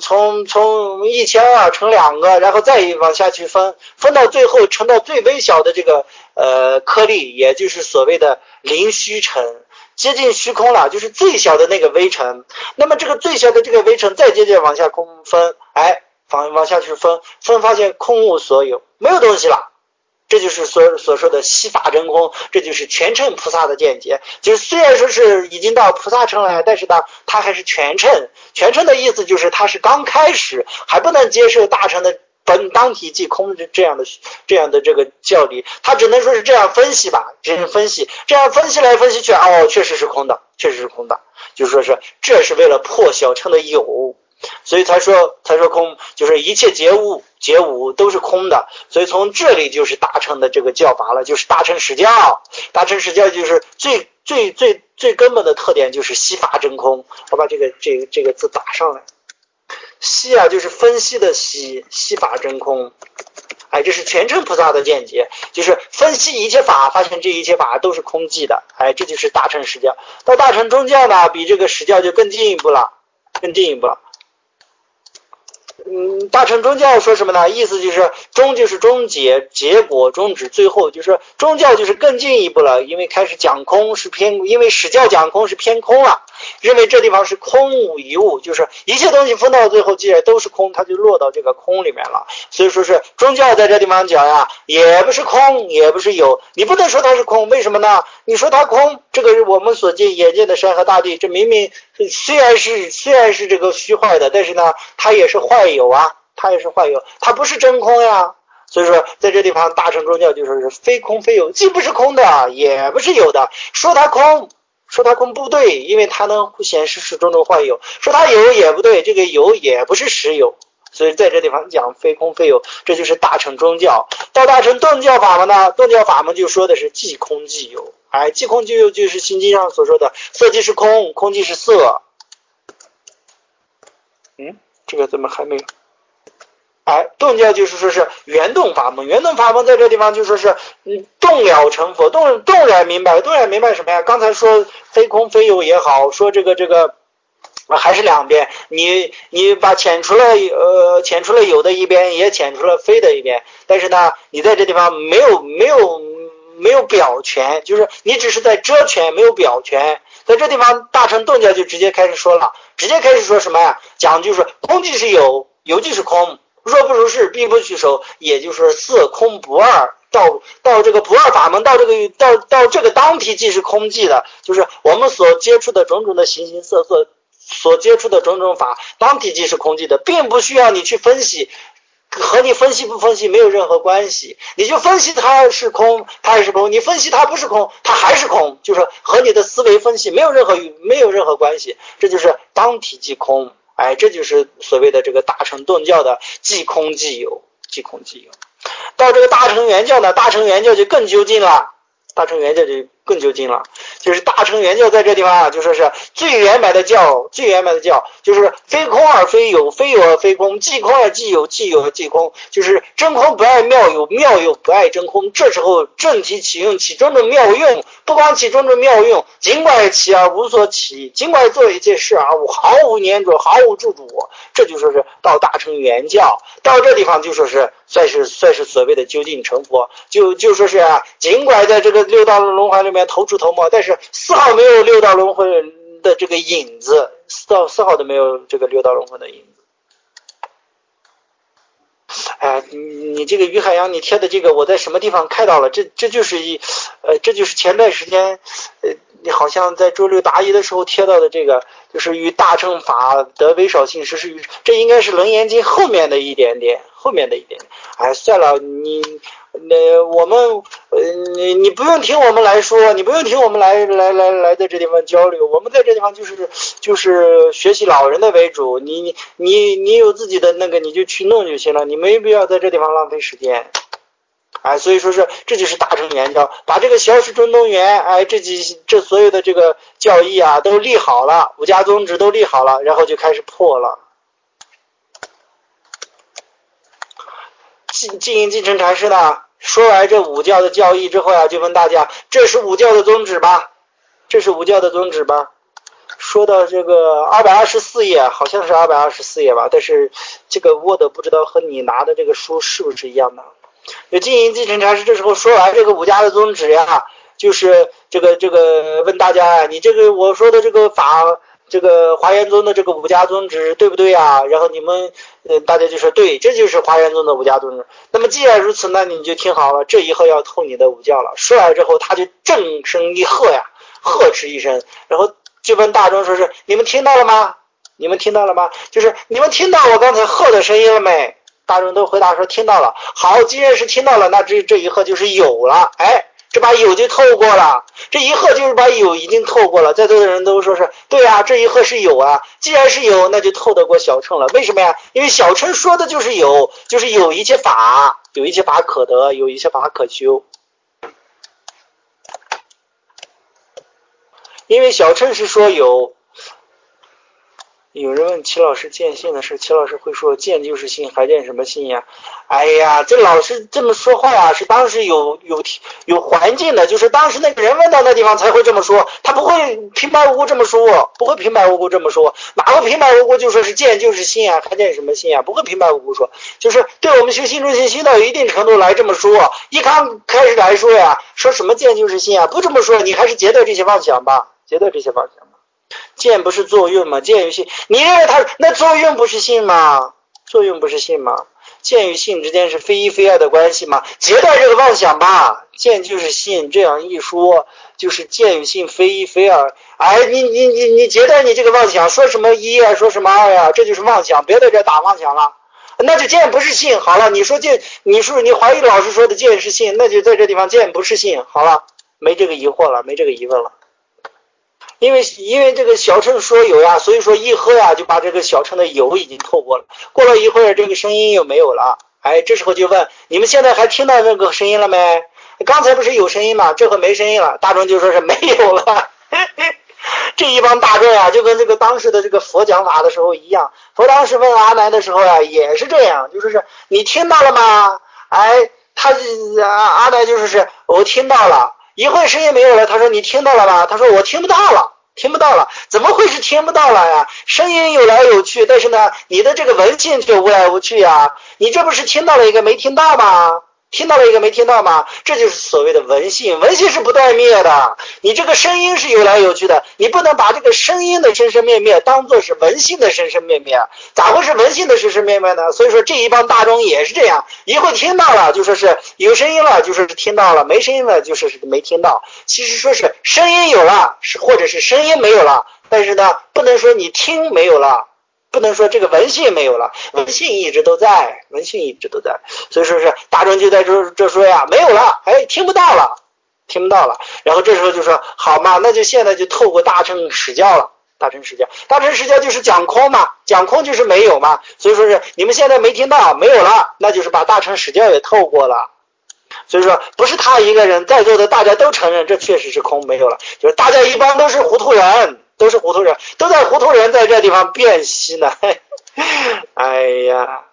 Speaker 2: 1200乘2个，然后再往下去分到最后乘到最微小的这个颗粒，也就是所谓的零虚尘。接近虚空了，就是最小的那个微尘。那么这个最小的这个微尘再接着往下分，往下去分发现空无所有，没有东西了。这就是所说的悉法真空，这就是全乘菩萨的见解。就是虽然说是已经到菩萨乘了，但是呢，他还是全乘。全乘的意思就是他是刚开始，还不能接受大乘的本当体即空这样的这个教理，他只能说是这样分析吧，这样分析来分析去，确实是空的，就是说是这是为了破小乘的有。所以才说空，就是一切皆无都是空的。所以从这里就是大乘的这个教法了，就是大乘始教。大乘始教就是最根本的特点就是悉法真空。我把这个字打上来。悉就是分析的悉法真空。 这是全称菩萨的见解，就是分析一切法，发现这一切法都是空寂的，这就是大乘实教。到大乘中教呢，比这个实教就更进一步了。大乘宗教说什么呢？意思就是终就是终结，结果终止，最后就是宗教就是更进一步了，因为开始讲空是偏，因为史教讲空是偏空了，认为这地方是空无一物，就是一切东西分到最后既然都是空，它就落到这个空里面了。所以说是宗教在这地方讲呀，也不是空，也不是有，你不能说它是空，为什么呢？你说它空，这个是我们所见眼见的山河大地，这明明虽然是这个虚坏的，但是呢，它也是坏有啊，它也是坏有，它不是真空呀。所以说，在这地方大乘宗教就说是非空非有，既不是空的，也不是有的。说它空不对，因为它能显示是种种坏有；说它有也不对，这个有也不是实有。所以在这地方讲非空非有，这就是大乘宗教。到大乘顿教法门呢，顿教法门就说的是即空即有。即空即有就是心经上所说的色即是空，空即是色。这个怎么还没有？顿教就是说是圆动法门，圆动法门在这地方就说是动了成佛，动了明白什么呀？刚才说非空非有也好，说这个还是两边，你把遣除了有的一边，也遣除了非的一边，但是呢，你在这地方没有表权，就是你只是在遮权，没有表权。在这地方大乘顿教就直接开始说了，直接开始说什么呀？讲就是空即是有，有即是空，若不如是，必不取守，也就是色空不二。到这个不二法门，到这个当体即是空寂的，就是我们所接触的种种的形形色色，所接触的种种法，当体即是空寂的，并不需要你去分析，和你分析不分析没有任何关系，你就分析它是空，它还是空；你分析它不是空，它还是空，就是和你的思维分析没有任何关系，这就是当体即空。这就是所谓的这个大乘顿教的即空即有，即空即有。到这个大乘圆教呢，大乘圆教就更究竟了，就是大乘圆教在这地方就说是最圆满的教，就是非空而非有，非有而非空，即空而即有，即有而即空，就是真空不爱妙有，妙有不爱真空。这时候正体启用，起种种妙用，不光起种种妙用，尽管起而无所起，尽管做一切事而毫无粘着，毫无住主，这就说是到大乘圆教。到这地方就说是算是所谓的究竟成佛，就说是尽管在这个六道轮回里面头出头没，但是丝毫没有六道轮回的这个影子，丝毫都没有这个六道轮回的影子。你这个于海洋你贴的这个我在什么地方看到了？这就是前段时间你好像在周六答疑的时候贴到的这个，就是与大乘法得微少性实施于，这应该是楞严经后面的一点点。算了，我们你不用听我们来说，你不用听我们来在这地方交流，我们在这地方就是学习老人的为主，你有自己的那个你就去弄就行了，你没必要在这地方浪费时间。所以说是这就是大乘圆教，把这个小史中东元这所有的这个教义都立好了，五家宗旨都立好了，然后就开始破了。净营继承禅师呢，说完这五教的教义之后就问大家，这是五教的宗旨吧？说到这个224页，好像是224页吧，但是这个 Word 不知道和你拿的这个书是不是一样的。有净营继承禅师这时候说完这个五家的宗旨就是这个问大家，你这个我说的这个法，这个华严宗的这个五家宗旨对不对啊？然后你们大家就说对，这就是华严宗的五家宗旨。那么既然如此，那你就听好了，这以后要透你的五教了。说完之后，他就正声一喝呵斥一声，然后就问大众说是你们听到了吗？就是你们听到我刚才喝的声音了没？大众都回答说听到了。好，既然是听到了，那这一喝就是有了。这把有就透过了，这一喝就是把有已经透过了。在座的人都说是对这一喝是有既然是有，那就透得过小乘了。为什么呀？因为小乘说的就是有一切法，有一切法可得，有一切法可修。因为小乘是说有， 有人问齐老师见性的事，齐老师会说见就是性，还见什么性呀？哎呀，这老师这么说话啊，是当时有环境的，就是当时那个人问到那地方才会这么说，他不会平白无故这么说，不会平白无故这么说，哪个平白无故就说是见就是性啊，还见什么性啊？不会平白无故说，就是对我们修心中心修到一定程度来这么说，一刚开始来说呀，说什么见就是性啊，不这么说，你还是截断这些妄想吧，截断这些妄想吧。见不是作用吗？见与性，你认为它那作用不是性吗？作用不是性吗？见与性之间是非一非二的关系吗？截断这个妄想吧，见就是性，这样一说就是见与性非一非二。哎，你截断你这个妄想，说什么一啊，说什么二呀，这就是妄想，别在这打妄想了。那就见不是性，好了，你说见，你怀疑老师说的见是性，那就在这地方见不是性，好了，没这个疑惑了，没这个疑问了。因为这个小乘说有呀，所以说一喝呀就把这个小乘的有已经透过了，过了一会儿这个声音又没有了，哎，这时候就问你们现在还听到那个声音了没？刚才不是有声音吗？这回没声音了，大众就说是没有了。这一帮大众呀，就跟这个当时的这个佛讲法的时候一样，佛当时问阿难的时候呀，也是这样，就是你听到了吗？哎，阿难就是我听到了。一会声音没有了，他说你听到了吧？他说我听不到了，听不到了，怎么会是听不到了呀？声音有来有去，但是呢，你的这个闻性却无来无去呀，你这不是听到了一个没听到吗？听到了一个没听到吗？这就是所谓的闻性，闻性是不断灭的。你这个声音是有来有去的，你不能把这个声音的生生灭灭当作是闻性的生生灭灭，咋会是闻性的生生灭灭呢？所以说这一帮大众也是这样，一会听到了就说是有声音了，就说是听到了；没声音了，就说是没听到。其实说是声音有了，或者是声音没有了，但是呢，不能说你听没有了。不能说这个闻性没有了，闻性一直都在，闻性一直都在，所以说是大众就在这说呀，没有了，哎，听不到了，听不到了，然后这时候就说好嘛，那就现在就透过大乘实教了，大乘实教就是讲空嘛，讲空就是没有嘛，所以说是你们现在没听到，没有了，那就是把大乘实教也透过了。所以说不是他一个人，在座的大家都承认这确实是空，没有了，就是大家一帮都是糊涂人，都在糊涂人在这地方辨析呢。哎呀，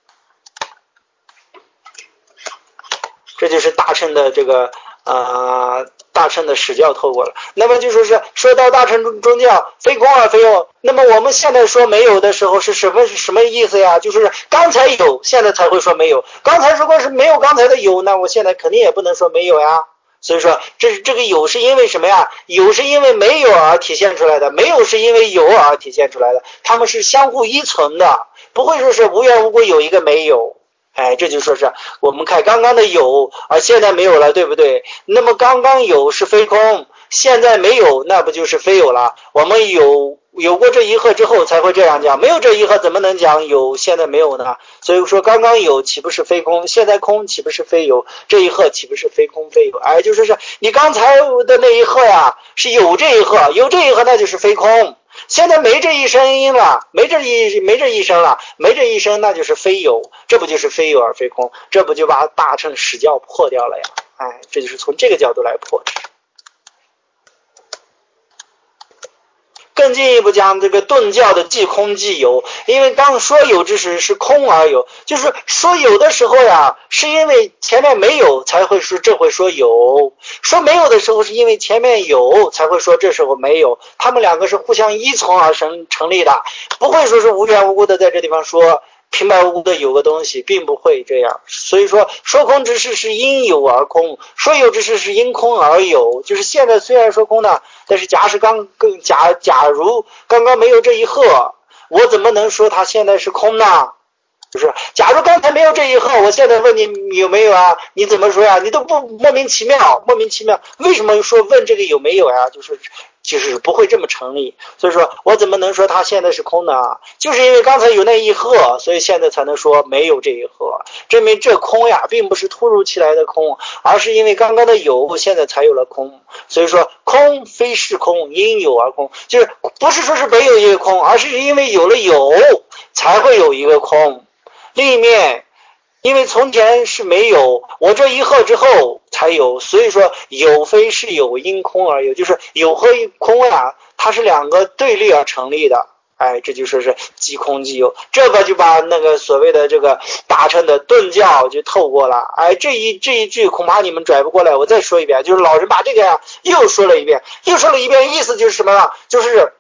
Speaker 2: 这就是大乘的这个大乘的实教透过了。那么就说到大乘宗教非空而非有，那么我们现在说没有的时候是什么意思呀？就是刚才有，现在才会说没有。刚才如果是没有刚才的有，那我现在肯定也不能说没有呀。所以说这个有是因为什么呀？有是因为没有而体现出来的，没有是因为有而体现出来的，它们是相互依存的，不会说是无缘无故有一个没有。哎，这就说是我们看刚刚的有，而现在没有了，对不对？那么刚刚有是非空，现在没有，那不就是非有了？我们有过这一刻之后才会这样讲，没有这一刻怎么能讲有现在没有呢？所以说刚刚有岂不是非空？现在空岂不是非有？这一刻岂不是非空非有？哎，就是你刚才的那一刻呀，是有这一刻，有这一刻那就是非空。现在没这一声音了，没这一声了，没这一声那就是非有，这不就是非有而非空，这不就把大乘实教破掉了呀？哎，这就是从这个角度来破。更进一步讲这个顿教的即空即有，因为刚说有之时是空而有，就是说有的时候呀，是因为前面没有才会说这会说有，说没有的时候是因为前面有才会说这时候没有，他们两个是互相依存而成立的，不会说是无缘无故的在这地方说平白无故的有个东西，并不会这样。所以说空之事是因有而空，说有之事是因空而有，就是现在虽然说空呢，但是假如刚刚没有这一刻，我怎么能说它现在是空呢？就是假如刚才没有这一刻，我现在问你有没有啊，你怎么说呀？你都不莫名其妙，为什么说问这个有没有呀？就是不会这么成立，所以说我怎么能说它现在是空呢？就是因为刚才有那一刻，所以现在才能说没有这一刻，证明这空呀并不是突如其来的空，而是因为刚刚的有，现在才有了空。所以说空非是空，因有而空，就是不是说是没有一个空，而是因为有了有才会有一个空。另一面因为从前是没有，我这一刻之后才有，所以说有非是有，因空而有，就是有和空呀，它是两个对立而成立的。 哎，这就说是即空即有，这个就把那个所谓的这个大乘的顿教就透过了。哎，这一句恐怕你们拽不过来，我再说一遍，就是老人把这个呀又说了一遍，意思就是什么呢？就是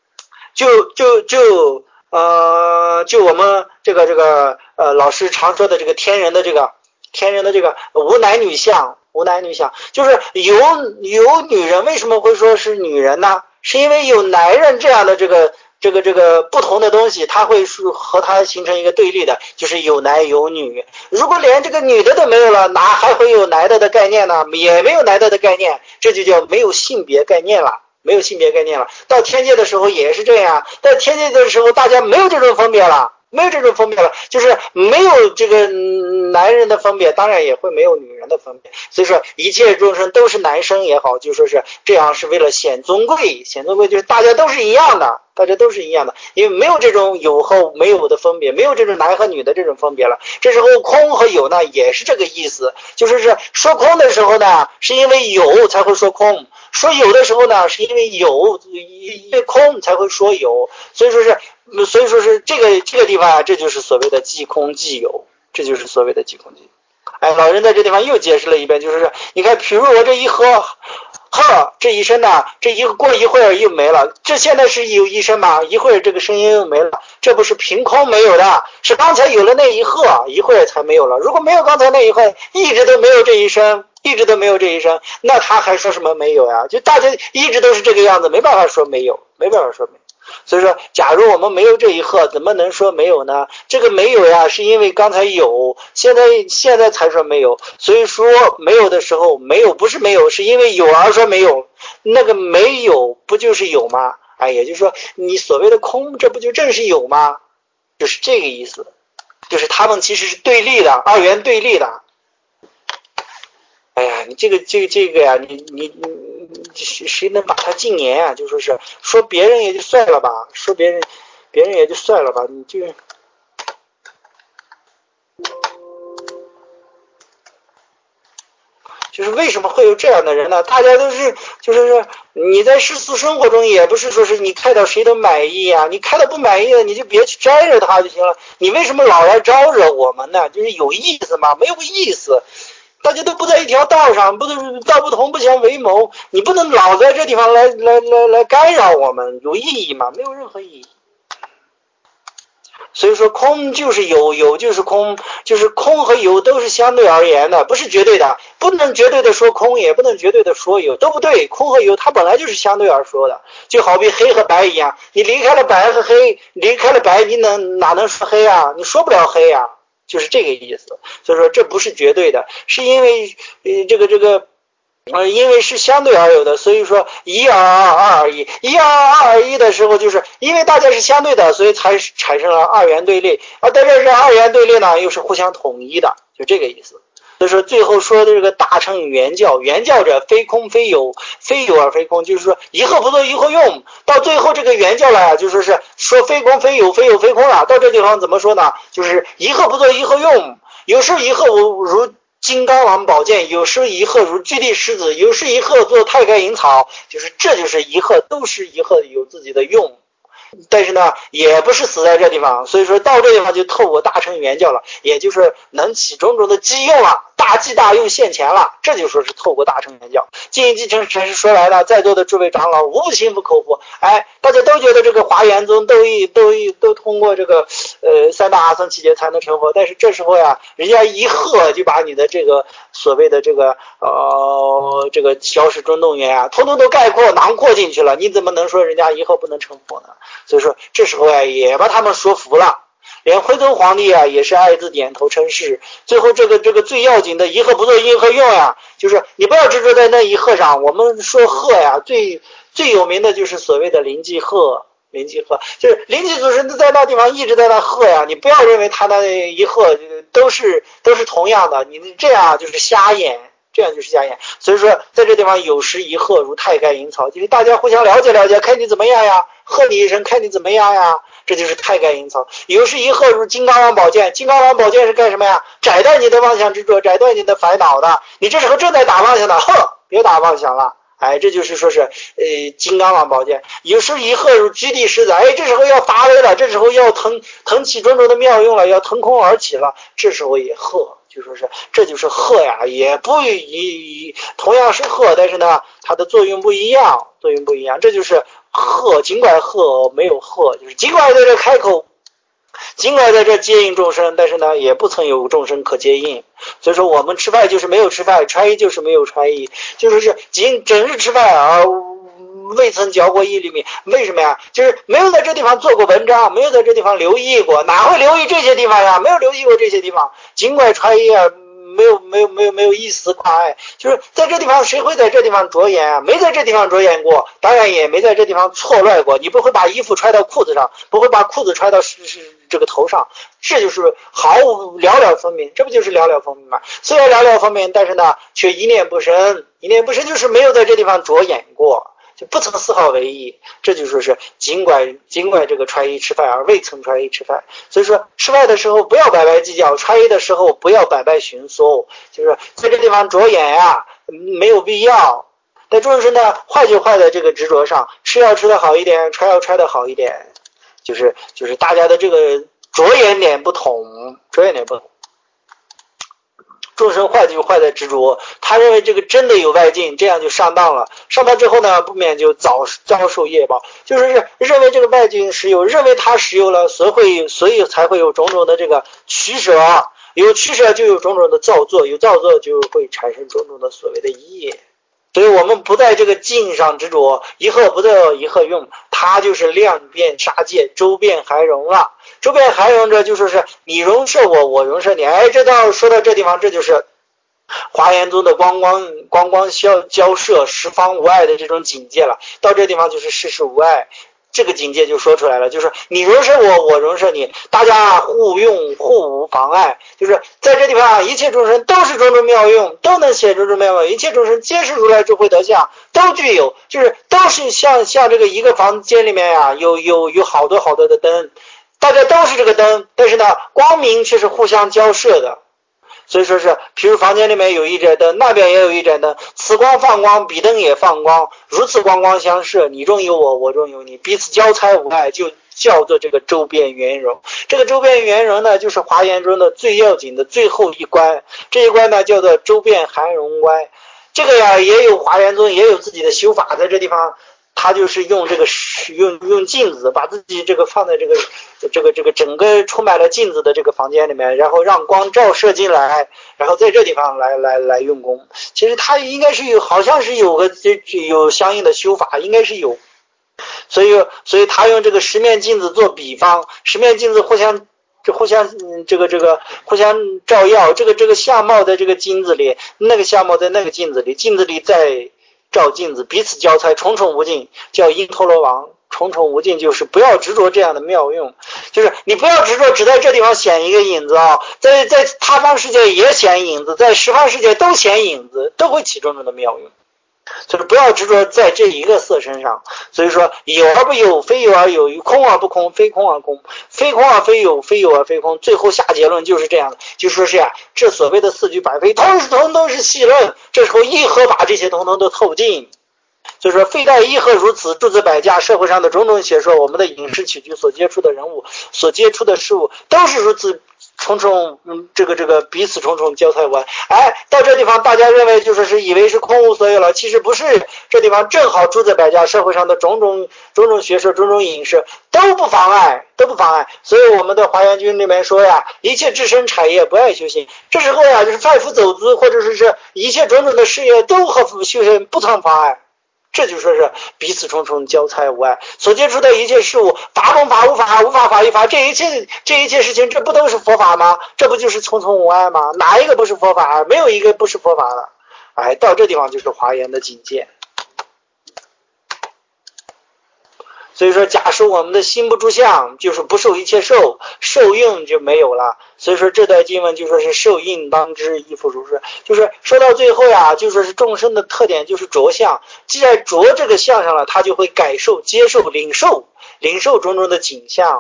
Speaker 2: 就我们这个老师常说的这个天人的这个无男女相，就是有女人为什么会说是女人呢？是因为有男人这样的这个不同的东西，它会和它形成一个对立的，就是有男有女。如果连这个女的都没有了，哪还会有男的概念呢？也没有男的概念，这就叫没有性别概念了。到天界的时候也是这样，到天界的时候大家没有这种分别了，就是没有这个男人的分别，当然也会没有女人的分别。所以说一切众生都是男生也好，就说是这样，是为了显尊贵，就是大家都是一样的，因为没有这种有和没有的分别，没有这种男和女的这种分别了。这时候空和有呢也是这个意思，就是说空的时候呢，是因为有才会说空，说有的时候呢，是因为有，因为空才会说有，所以说是这个地方啊，这就是所谓的即空即有，哎，老人在这地方又解释了一遍，就是你看，比如我这一喝，这一声呢，过一会儿又没了，这现在是有一声嘛，一会儿这个声音又没了，这不是凭空没有的，是刚才有了那一喝，一会儿才没有了。如果没有刚才那一喝，一直都没有这一声，那他还说什么没有呀？就大家一直都是这个样子，没办法说没有。所以说假如我们没有这一刻，怎么能说没有呢？这个没有呀，是因为刚才有，现在才说没有。所以说没有的时候，没有不是没有，是因为有而说没有，那个没有不就是有吗？哎，也就是说你所谓的空，这不就正是有吗？就是这个意思，就是他们其实是对立的，二元对立的。哎呀，你这个呀，你谁能把它禁言啊？就说别人也就算了吧，你就是为什么会有这样的人呢？大家都是就是你在世俗生活中也不是说是你开导谁都满意啊，你开导不满意的你就别去招惹他就行了。你为什么老来招惹我们呢？就是有意思吗？没有意思。大家都不在一条道上，道不同不相为谋，你不能老在这地方来干扰我们，有意义吗？没有任何意义。所以说空就是有，有就是空，就是空和有都是相对而言的，不是绝对的，不能绝对的说空，也不能绝对的说有，都不对。空和有它本来就是相对而说的，就好比黑和白一样，你离开了白和黑，离开了白，你哪能说黑啊？你说不了黑啊。就是这个意思。所以说这不是绝对的，是因为因为是相对而有的，所以说一而二而一，一而二而一的时候，就是因为大家是相对的，所以才产生了二元对立，而在这是二元对立呢，又是互相统一的，就这个意思。所以说最后说的这个大乘原教，原教者非空非有，非有而非空，就是说一后不作一后用，到最后这个原教了，就说非空非有，非有非空了。到这地方怎么说呢？就是一后不作一后用，有时一后如金刚王宝剑，有时一鹤如居地狮子，有时一鹤做太盖隐草，这就是一鹤，都是一鹤有自己的用。但是呢，也不是死在这地方，所以说到这地方就透过大乘原教了，也就是能起种种的机用了，大机大用现前了，这就说是透过大乘原教。经营继承陈师说来了，在座的诸位长老无不心服口服，哎，大家都觉得这个华严宗都通过这个三大阿僧祇劫才能成佛，但是这时候呀，人家一喝就把你的这个所谓的这个小始中动元啊，统统都概括囊括进去了，你怎么能说人家以后不能成佛呢？所以说这时候呀，也把他们说服了，连徽宗皇帝啊也是爱字点头称是。最后这个最要紧的一鹤不作因何用呀，就是你不要执着在那一鹤上。我们说鹤呀，最有名的就是所谓的灵济鹤，就是灵济祖师在那地方一直在那鹤呀，你不要认为他那一鹤都是同样的，你这样就是瞎眼。所以说在这地方有时一鹤如太盖隐草，就是大家互相了解，看你怎么样呀，喝你一声看你怎么样呀，这就是太盖隐草。有时一鹤如金刚王宝剑，金刚王宝剑是干什么呀？斩断你的妄想执着，斩断你的烦恼的。你这时候正在打妄想的，别打妄想了， 这就是说是金刚王宝剑。有时以鹤如居地狮子，这时候要发威了，这时候要腾起种种的妙用了，要腾空而起了，这时候也鹤。就说是这就是鹤呀，也不同样是鹤，但是呢它的作用不一样，这就是鹤。尽管鹤没有鹤，就是尽管在这开口，尽管在这接应众生，但是呢也不曾有众生可接应。所以说我们吃饭就是没有吃饭，穿衣就是没有穿衣，就是整日吃饭而未曾嚼过一粒米。为什么呀？就是没有在这地方做过文章，没有在这地方留意过，哪会留意这些地方呀？没有留意过这些地方，尽管穿衣啊，没有一丝挂碍。就是在这地方，谁会在这地方着眼啊？没在这地方着眼过，当然也没在这地方错乱过。你不会把衣服揣到裤子上，不会把裤子揣到这个头上，这就是毫无了了分明。这不就是了了分明吗？虽然了了分明，但是呢却一念不生。一念不生就是没有在这地方着眼过，就不曾丝毫为意。这就说是尽管这个穿衣吃饭而未曾穿衣吃饭。所以说吃饭的时候不要百般计较，穿衣的时候不要百般寻搜，就是在这地方着眼呀，没有必要。在众生呢坏就坏在这个执着上，吃要吃的好一点，穿要穿的好一点，就是大家的这个着眼点不同。众生坏就坏在执着，他认为这个真的有外境，这样就上当了。上当之后呢，不免就遭受业报，就是认为这个外境实有，认为他实有了，所以才会有种种的这个取舍，有取舍就有种种的造作，有造作就会产生种种的所谓的业。所以我们不在这个境上执着，一鹤不在一鹤用，它就是量变杀界，周遍含容了。周遍含容着就说是你容摄我，我容摄你。这到说到这地方，这就是华严宗的光交摄，十方无碍的这种境界了。到这地方就是世事无碍，这个境界就说出来了，就是你容摄我，我容摄你，大家互用互无妨碍。就是在这地方，一切众生都是种种妙用，都能显种种妙用，一切众生皆是如来智慧德相，都具有，就是都是像这个一个房间里面呀，有好多好多的灯，大家都是这个灯，但是呢光明却是互相交摄的。所以说是比如房间里面有一盏灯，那边也有一盏灯，此光放光，彼灯也放光，如此光光相摄，你中有我，我中有你，彼此交猜无碍，就叫做这个周遍圆融。这个周遍圆融呢，就是华严中的最要紧的最后一关，这一关呢叫做周遍含容关。这个呀也有华严宗也有自己的修法，在这地方他就是用这个用镜子，把自己这个放在这个整个充满了镜子的这个房间里面，然后让光照射进来，然后在这地方来用功。其实他应该是好像是有相应的修法，应该是有。所以他用这个十面镜子做比方，十面镜子互相互相照耀，这个相貌在这个镜子里，那个相貌在那个镜子里，镜子里在照镜子，彼此交猜，重重无尽，叫因陀罗王。重重无尽就是不要执着这样的妙用，就是你不要执着只在这地方显一个影子啊，在他方世界也显影子，在十方世界都显影子，都会起种种的妙用。就是不要执着在这一个色身上。所以说有而不有，非有而有，空而不空，非空而空，非空而非有，非有而非空。最后下结论就是这样的，就说是这所谓的四句百非通通是细论，这时候一合把这些通通都透尽。所以说非但一合如此，诸子百家社会上的种种学说，我们的饮食起居所接触的人物，所接触的事物都是如此重重这个彼此重重交猜无碍。到这地方大家认为就说是以为是空无所有了，其实不是，这地方正好诸子百家社会上的种种学说种种饮食都不妨碍。所以我们的华严经里面说呀，一切至身产业不爱修行，这时候呀就是贩夫走卒或者是一切种种的事业都和修行不曾妨碍。这就说是彼此重重交猜无碍，所接触的一切事物，法空法无法，无法法一法，这一切事情，这不都是佛法吗？这不就是重重无碍吗？哪一个不是佛法？没有一个不是佛法的。到这地方就是华严的境界。所以说假设我们的心不住相，就是不受一切受用就没有了。所以说这段经文就说是受应当知，亦复如是。就是说到最后呀，就说是众生的特点就是着相，既然着这个相上了，他就会感受接受领受种种的景象，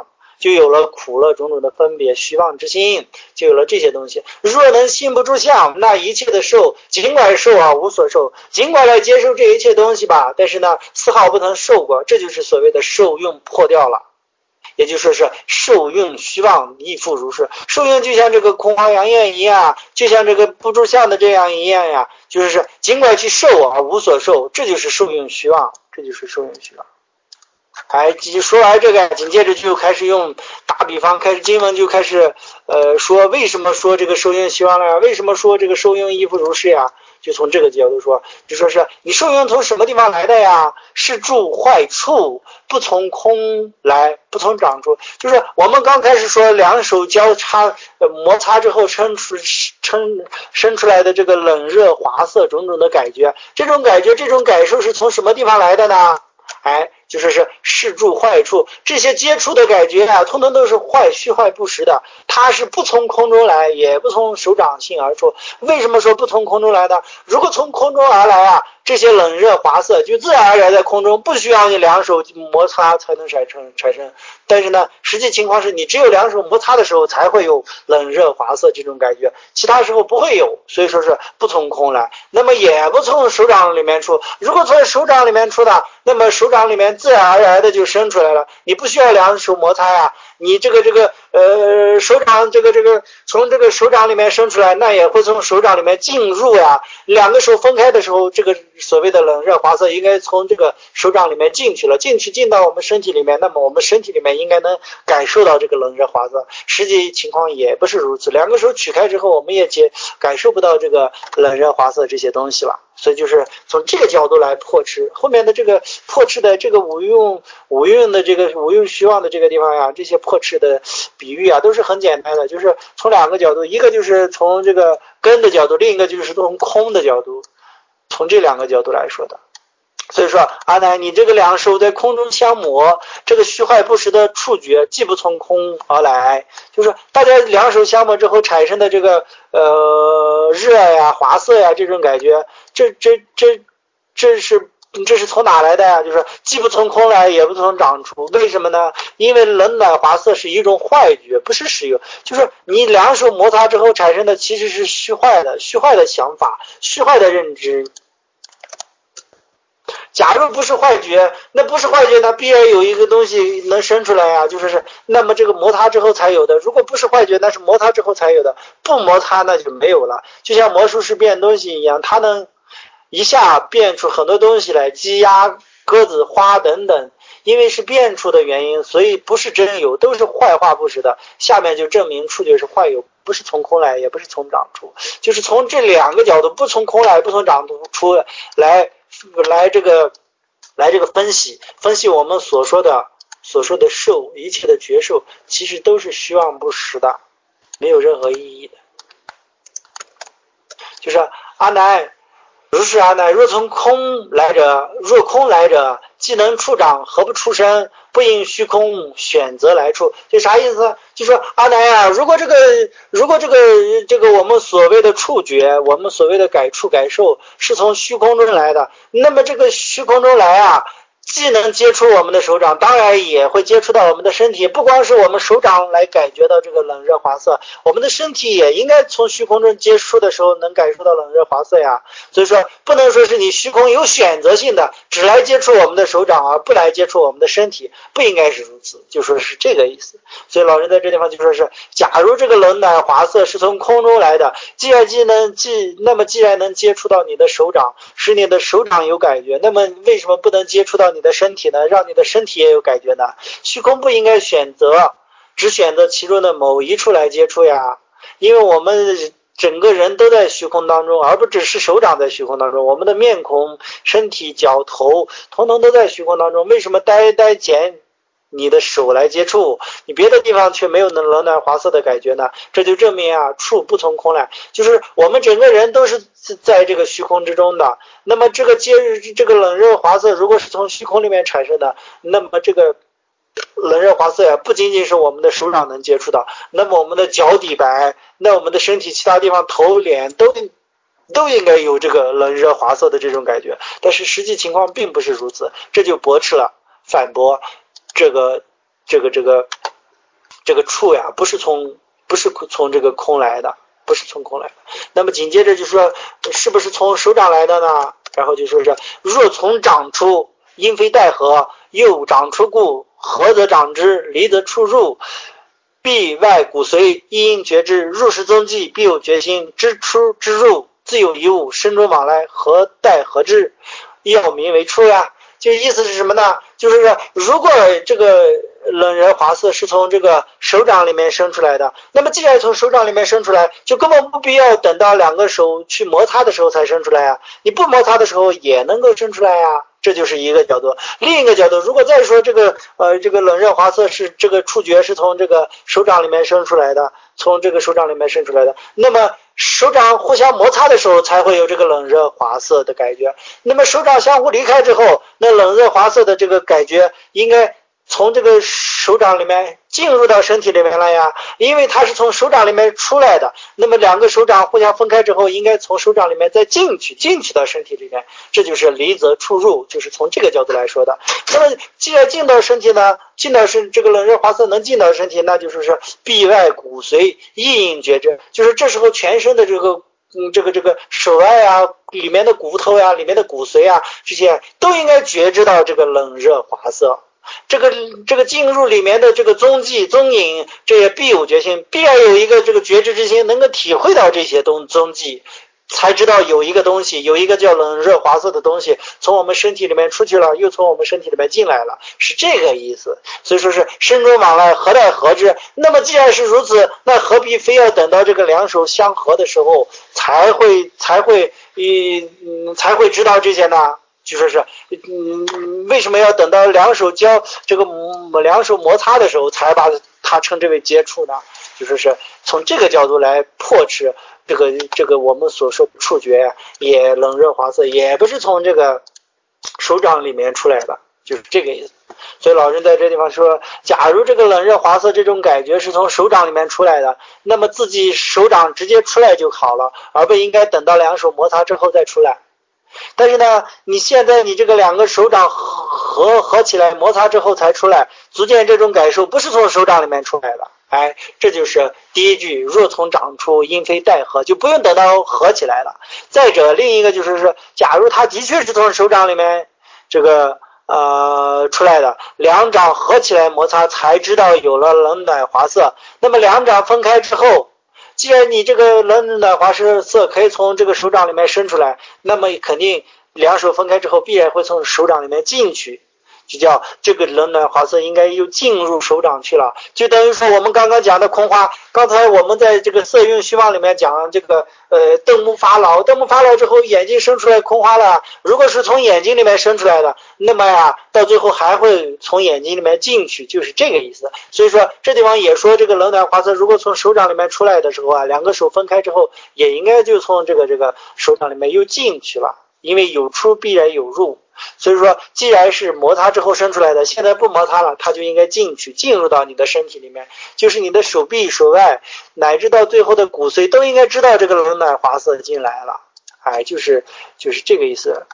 Speaker 2: 就有了苦乐种种的分别，虚妄之心，就有了这些东西。若能心不住相，那一切的受，尽管受啊，无所受，尽管来接受这一切东西吧，但是呢，丝毫不曾受过，这就是所谓的受用破掉了。也就说是受用虚妄，亦复如是。受用就像这个空花阳焰一样，就像这个不住相的这样一样呀，就是尽管去受啊，无所受，这就是受用虚妄，这就是受用虚妄。说完这个，紧接着就开始用打比方，开始经文就开始说为什么说这个受用虚妄了呀？为什么说这个受用亦复如是呀？就从这个角度说，就说是你受用从什么地方来的呀？是住坏处，不从空来，不从长处。就是我们刚开始说两手交叉摩擦之后生出来的这个冷热滑色种种的感觉，这种感觉这种感受是从什么地方来的呢？就说是事住坏处，这些接触的感觉啊，通通都是虚坏不实的，它是不从空中来，也不从手掌心而出。为什么说不从空中来呢？如果从空中而来啊，这些冷热滑色就自然而然在空中，不需要你两手摩擦才能产生。但是呢，实际情况是你只有两手摩擦的时候才会有冷热滑色这种感觉，其他时候不会有，所以说是不从空来，那么也不从手掌里面出。如果从手掌里面出的，那么手掌里面自然而然的就生出来了，你不需要两手摩擦呀，你手掌从这个手掌里面生出来，那也会从手掌里面进入呀。两个手分开的时候，这个所谓的冷热滑色应该从这个手掌里面进到我们身体里面，那么我们身体里面应该能感受到这个冷热滑色。实际情况也不是如此，两个手取开之后，我们也感受不到这个冷热滑色这些东西了。所以就是从这个角度来破斥，后面的这个破斥的这个五用的这个五用虚妄的这个地方呀，这些破斥的比喻啊都是很简单的，就是从两个角度，一个就是从这个根的角度，另一个就是从空的角度，从这两个角度来说的。所以说阿难，你这个两手在空中相摩，这个虚坏不实的触觉既不从空而来，就是大家两手相摩之后产生的这个热呀滑色呀这种感觉，这是从哪来的呀？就是既不从空来，也不从长处。为什么呢？因为冷暖滑色是一种坏觉，不是实有。就是你两手摩擦之后产生的其实是虚坏的想法，虚坏的认知。假如不是坏觉，那必然有一个东西能生出来呀，就是那么这个摩擦之后才有的。如果不是坏觉，那是摩擦之后才有的，不摩擦那就没有了。就像魔术师变东西一样，他能一下变出很多东西来，鸡鸭鸽子花等等，因为是变出的原因，所以不是真有，都是坏话不实的。下面就证明触觉是坏有，不是从空来，也不是从长处，就是从这两个角度，不从空来，不从长处来这个分析我们所说的受，一切的觉受其实都是虚妄不实的，没有任何意义的。就是阿难，如是阿难，若空来者，既能处长，何不出生？不因虚空选择来处。这啥意思？就说阿难啊，如果这个我们所谓的触觉，我们所谓的感触感受是从虚空中来的，那么这个虚空中来啊，既能接触我们的手掌，当然也会接触到我们的身体。不光是我们手掌来感觉到这个冷热滑色，我们的身体也应该从虚空中接触的时候能感受到冷热滑色呀。所以说不能说是你虚空有选择性的只来接触我们的手掌，而不来接触我们的身体，不应该是如此，就说是这个意思。所以老人在这地方就说是，假如这个冷暖滑色是从空中来的，既然能接触到你的手掌，使你的手掌有感觉，那么为什么不能接触到你的身体呢？让你的身体也有感觉呢？虚空不应该只选择其中的某一处来接触呀，因为我们整个人都在虚空当中，而不只是手掌在虚空当中，我们的面孔、身体、脚头统统都在虚空当中。为什么单捡你的手来接触，你别的地方却没有冷暖滑色的感觉呢？这就证明啊，处不从空来，就是我们整个人都是在这个虚空之中的。那么这个冷热滑色如果是从虚空里面产生的，那么这个冷热滑色呀，不仅仅是我们的手掌能接触到，那么我们的脚底板，那我们的身体其他地方头脸都应该有这个冷热滑色的这种感觉。但是实际情况并不是如此，这就反驳这个这个触呀，不是从这个空来的，不是从空来的。那么紧接着就说是不是从手掌来的呢？然后就说是若从掌出，因非待合，又掌出故，合则掌之，离则触入，必外骨髓，一应觉之。入是踪迹，必有觉心。知出之入，自有一物，身中往来，何待合之？要名为触呀。就是意思是什么呢？就是说，如果这个冷热滑色是从这个手掌里面生出来的，那么既然从手掌里面生出来，就根本不必要等到两个手去摩擦的时候才生出来啊，你不摩擦的时候也能够生出来啊。这就是一个角度。另一个角度，如果再说这个冷热滑色是这个触觉是从这个手掌里面生出来的，那么手掌互相摩擦的时候才会有这个冷热滑色的感觉。那么手掌相互离开之后，那冷热滑色的这个感觉应该从这个手掌里面进入到身体里面了呀，因为它是从手掌里面出来的，那么两个手掌互相分开之后，应该从手掌里面再进去到身体里面，这就是离则触入，就是从这个角度来说的。那么既然进到身体呢，这个冷热滑色能进到身体，那就是说臂外骨髓一应觉知，就是这时候全身的这个手外啊，里面的骨头啊，里面的骨髓啊，这些都应该觉知到这个冷热滑色。这个进入里面的这个踪迹踪影，这也必有觉心，必然有一个这个觉知之心，能够体会到这些踪迹，才知道有一个东西，有一个叫冷热滑色的东西从我们身体里面出去了，又从我们身体里面进来了，是这个意思。所以说是身中往来，何待合之？那么既然是如此，那何必非要等到这个两手相合的时候才会知道这些呢？就说是为什么要等到两手摩擦的时候才把它称之为接触呢？就说是从这个角度来破斥这个我们所说触觉也冷热滑色也不是从这个手掌里面出来的，就是这个意思。所以老人在这地方说，假如这个冷热滑色这种感觉是从手掌里面出来的，那么自己手掌直接出来就好了，而不应该等到两手摩擦之后再出来。但是呢，你现在你这个两个手掌合起来摩擦之后才出来，足见这种感受不是从手掌里面出来的。哎，这就是第一句，若从掌出，因非待合，就不用等到合起来了。再者，另一个就是说，假如它的确是从手掌里面这个出来的，两掌合起来摩擦才知道有了冷暖滑色。那么两掌分开之后，既然你这个冷暖滑色可以从这个手掌里面生出来，那么肯定两手分开之后必然会从手掌里面进去，就叫这个冷暖滑色应该又进入手掌去了。就等于说我们刚刚讲的空花，刚才我们在这个色蕴虚妄里面讲这个瞪目发老之后眼睛生出来空花了，如果是从眼睛里面生出来的，那么呀到最后还会从眼睛里面进去，就是这个意思。所以说这地方也说这个冷暖滑色如果从手掌里面出来的时候啊，两个手分开之后也应该就从这个手掌里面又进去了，因为有出必然有入。所以说既然是摩擦之后生出来的，现在不摩擦了，它就应该进入到你的身体里面，就是你的手臂手外乃至到最后的骨髓都应该知道这个冷暖滑色进来了。哎，就是这个意思。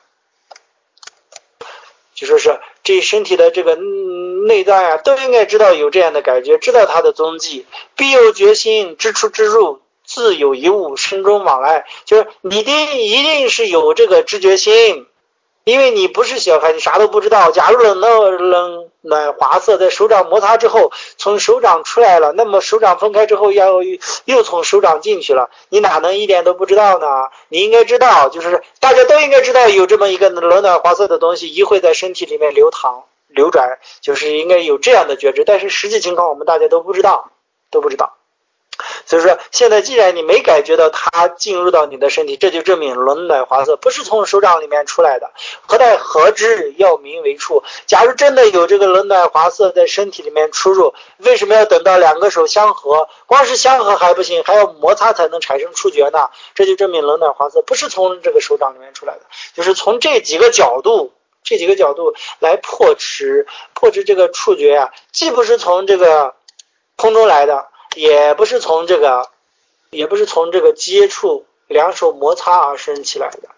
Speaker 2: 就说是这身体的这个内脏呀都应该知道有这样的感觉，知道它的踪迹，必有决心，知出知入，自有一物，身中往来，就是你一定是有这个知觉心，因为你不是小孩，你啥都不知道。假如冷暖滑色在手掌摩擦之后从手掌出来了，那么手掌分开之后又从手掌进去了，你哪能一点都不知道呢？你应该知道，就是大家都应该知道有这么一个冷暖滑色的东西一会在身体里面流转，就是应该有这样的觉知，但是实际情况我们大家都不知道。所以说现在既然你没感觉到它进入到你的身体，这就证明冷暖滑色不是从手掌里面出来的，何待合之？要名为触。假如真的有这个冷暖滑色在身体里面出入，为什么要等到两个手相合？光是相合还不行，还要摩擦才能产生触觉呢？这就证明冷暖滑色不是从这个手掌里面出来的，就是从这几个角度来破斥这个触觉啊，既不是从这个空中来的，也不是从这个接触两手摩擦而生起来的，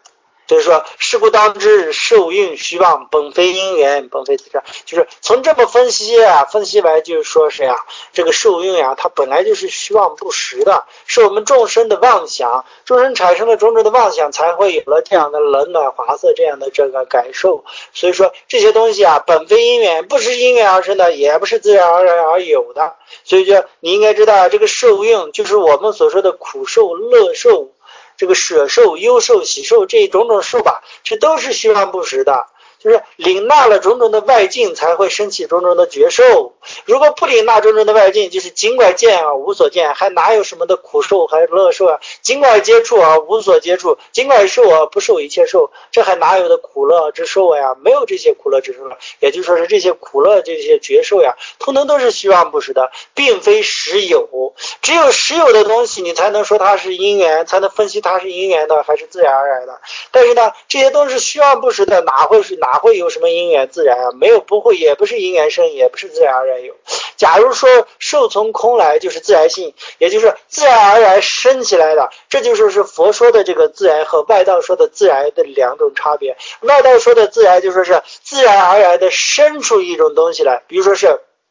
Speaker 2: 所以说是故当知受运虚妄，本非因缘，本非自然。就是从这么分析来就是说是这个受运它本来就是虚妄不实的，是我们众生的妄想，众生产生了种种的妄想，才会有了这样的冷暖华色这样的这个感受。所以说这些东西本非因缘，不是因缘而生的，也不是自然而然而有的。所以就你应该知道，这个受运就是我们所说的苦受、乐受，这个舍受、忧受、喜受，这种种受吧，这都是虚幻不实的。就是领纳了种种的外境，才会升起种种的觉受。如果不领纳种种的外境，就是尽管见无所见，还哪有什么的苦受还是乐受尽管接触无所接触，尽管受不受一切受，这还哪有的苦乐之受没有这些苦乐之受了。也就是说是这些苦乐这些觉受通通都是虚妄不实的，并非实有。只有实有的东西，你才能说它是因缘，才能分析它是因缘的还是自然而然的。但是呢，这些都是虚妄不实的，哪会有什么因缘自然没有，不会，也不是因缘生，也不是自然而然有。假如说受从空来，就是自然性，也就是自然而然生起来的，这就是佛说的这个自然和外道说的自然的两种差别。外道说的自然就说是自然而然的生出一种东西来，比如说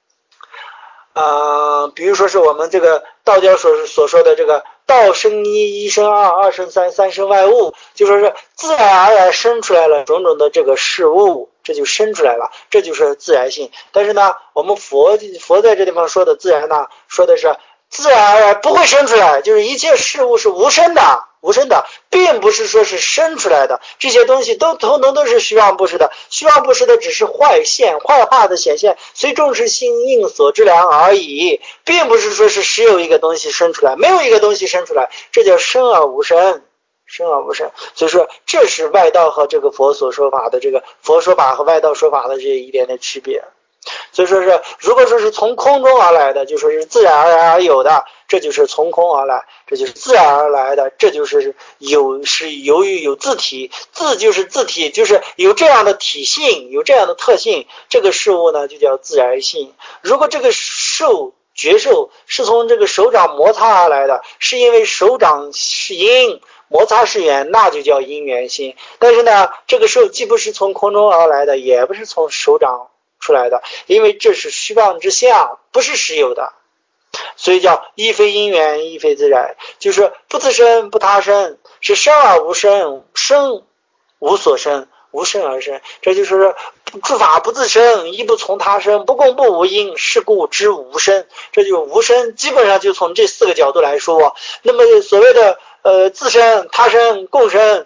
Speaker 2: 是我们这个道教所说的这个道生一，一生二，二生三，三生万物，就说是自然而然生出来了种种的这个事物，这就生出来了，这就是自然性。但是呢，我们佛在这地方说的自然呢，说的是自然而然不会生出来，就是一切事物是无声的，并不是说是生出来的，这些东西通通都是虚妄不实的，虚妄不实的只是坏化的显现，随众生心应所知量而已，并不是说是实有一个东西生出来，没有一个东西生出来，这叫生而无生。所以说这是外道和这个佛所说法的，这个佛说法和外道说法的这一点的区别。所以说是如果说是从空中而来的，就说是自然而然而有的，这就是从空而来，这就是自然而来的，这就是由于有自体，自就是自体，就是有这样的体性，有这样的特性，这个事物呢就叫自然性。如果这个觉受是从这个手掌摩擦而来的，是因为手掌是因，摩擦是缘，那就叫因缘性。但是呢，这个受既不是从空中而来的，也不是从手掌出来的，因为这是虚妄之相，不是实有的，所以叫亦非因缘，亦非自然，就是不自生不他生，是生而无生，生无所生，无生而生。这就是诸法不自生，亦不从他生，不共不无因，是故知无生。这就是无生，基本上就从这四个角度来说。那么所谓的自生、他生、共生，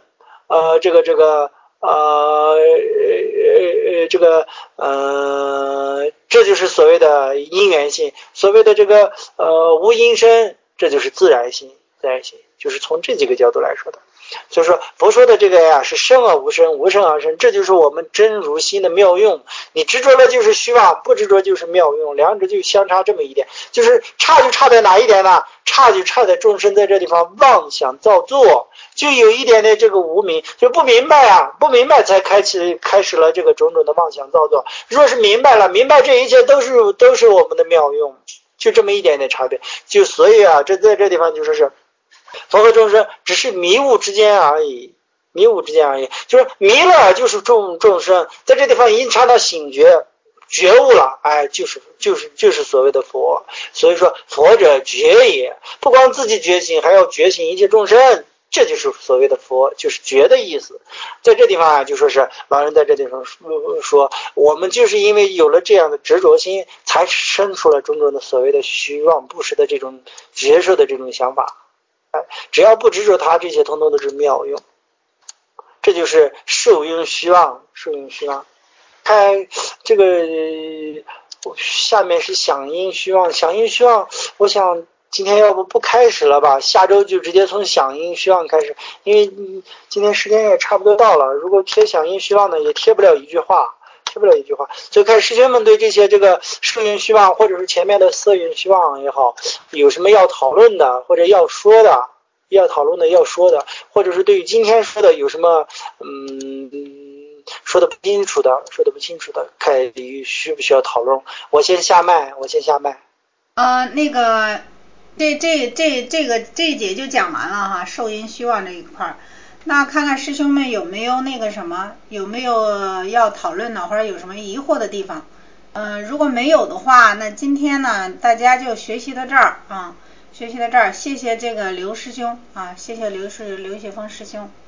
Speaker 2: 这就是所谓的因缘性，所谓的这个无因生，这就是自然性，就是从这几个角度来说的。所以说佛说的这个是生而无生，无生而生，这就是我们真如心的妙用。你执着了就是虚妄，不执着就是妙用，两者就相差这么一点。就是差就差在哪一点呢？差就差在众生在这地方妄想造作，就有一点的这个无明，就不明白不明白才开始了这个种种的妄想造作。若是明白了，明白这一切都是我们的妙用，就这么一点点差别。就所以这在这地方就说是佛和众生只是迷雾之间而已，就是迷了就是众生，在这地方已经查到醒觉悟了，就是所谓的佛。所以说佛者觉也，不光自己觉醒，还要觉醒一切众生，这就是所谓的佛，就是觉的意思。在这地方就说是老人在这地方说，我们就是因为有了这样的执着心，才生出了种种的所谓的虚妄不实的这种觉受的这种想法。只要不执着它，这些通通都是妙用。这就是受因虚妄。看这个下面是响应虚妄，我想今天要不开始了吧，下周就直接从响应虚妄开始，因为今天时间也差不多到了，如果贴响应虚妄呢，也贴不了一句话。所以看师兄们对这些这个受因虚妄，或者是前面的色因虚妄也好，有什么要讨论的，或者要说的，或者是对于今天说的有什么说的不清楚的，看需不需要讨论。我先下麦。
Speaker 1: 那个这一节就讲完了哈，受因虚妄这一块。 那看看师兄们有没有那个什么，有没有要讨论的或者有什么疑惑的地方。如果没有的话，那今天呢大家就学习到这儿啊，学习到这儿，谢谢这个刘师兄啊，谢谢刘雪峰师兄。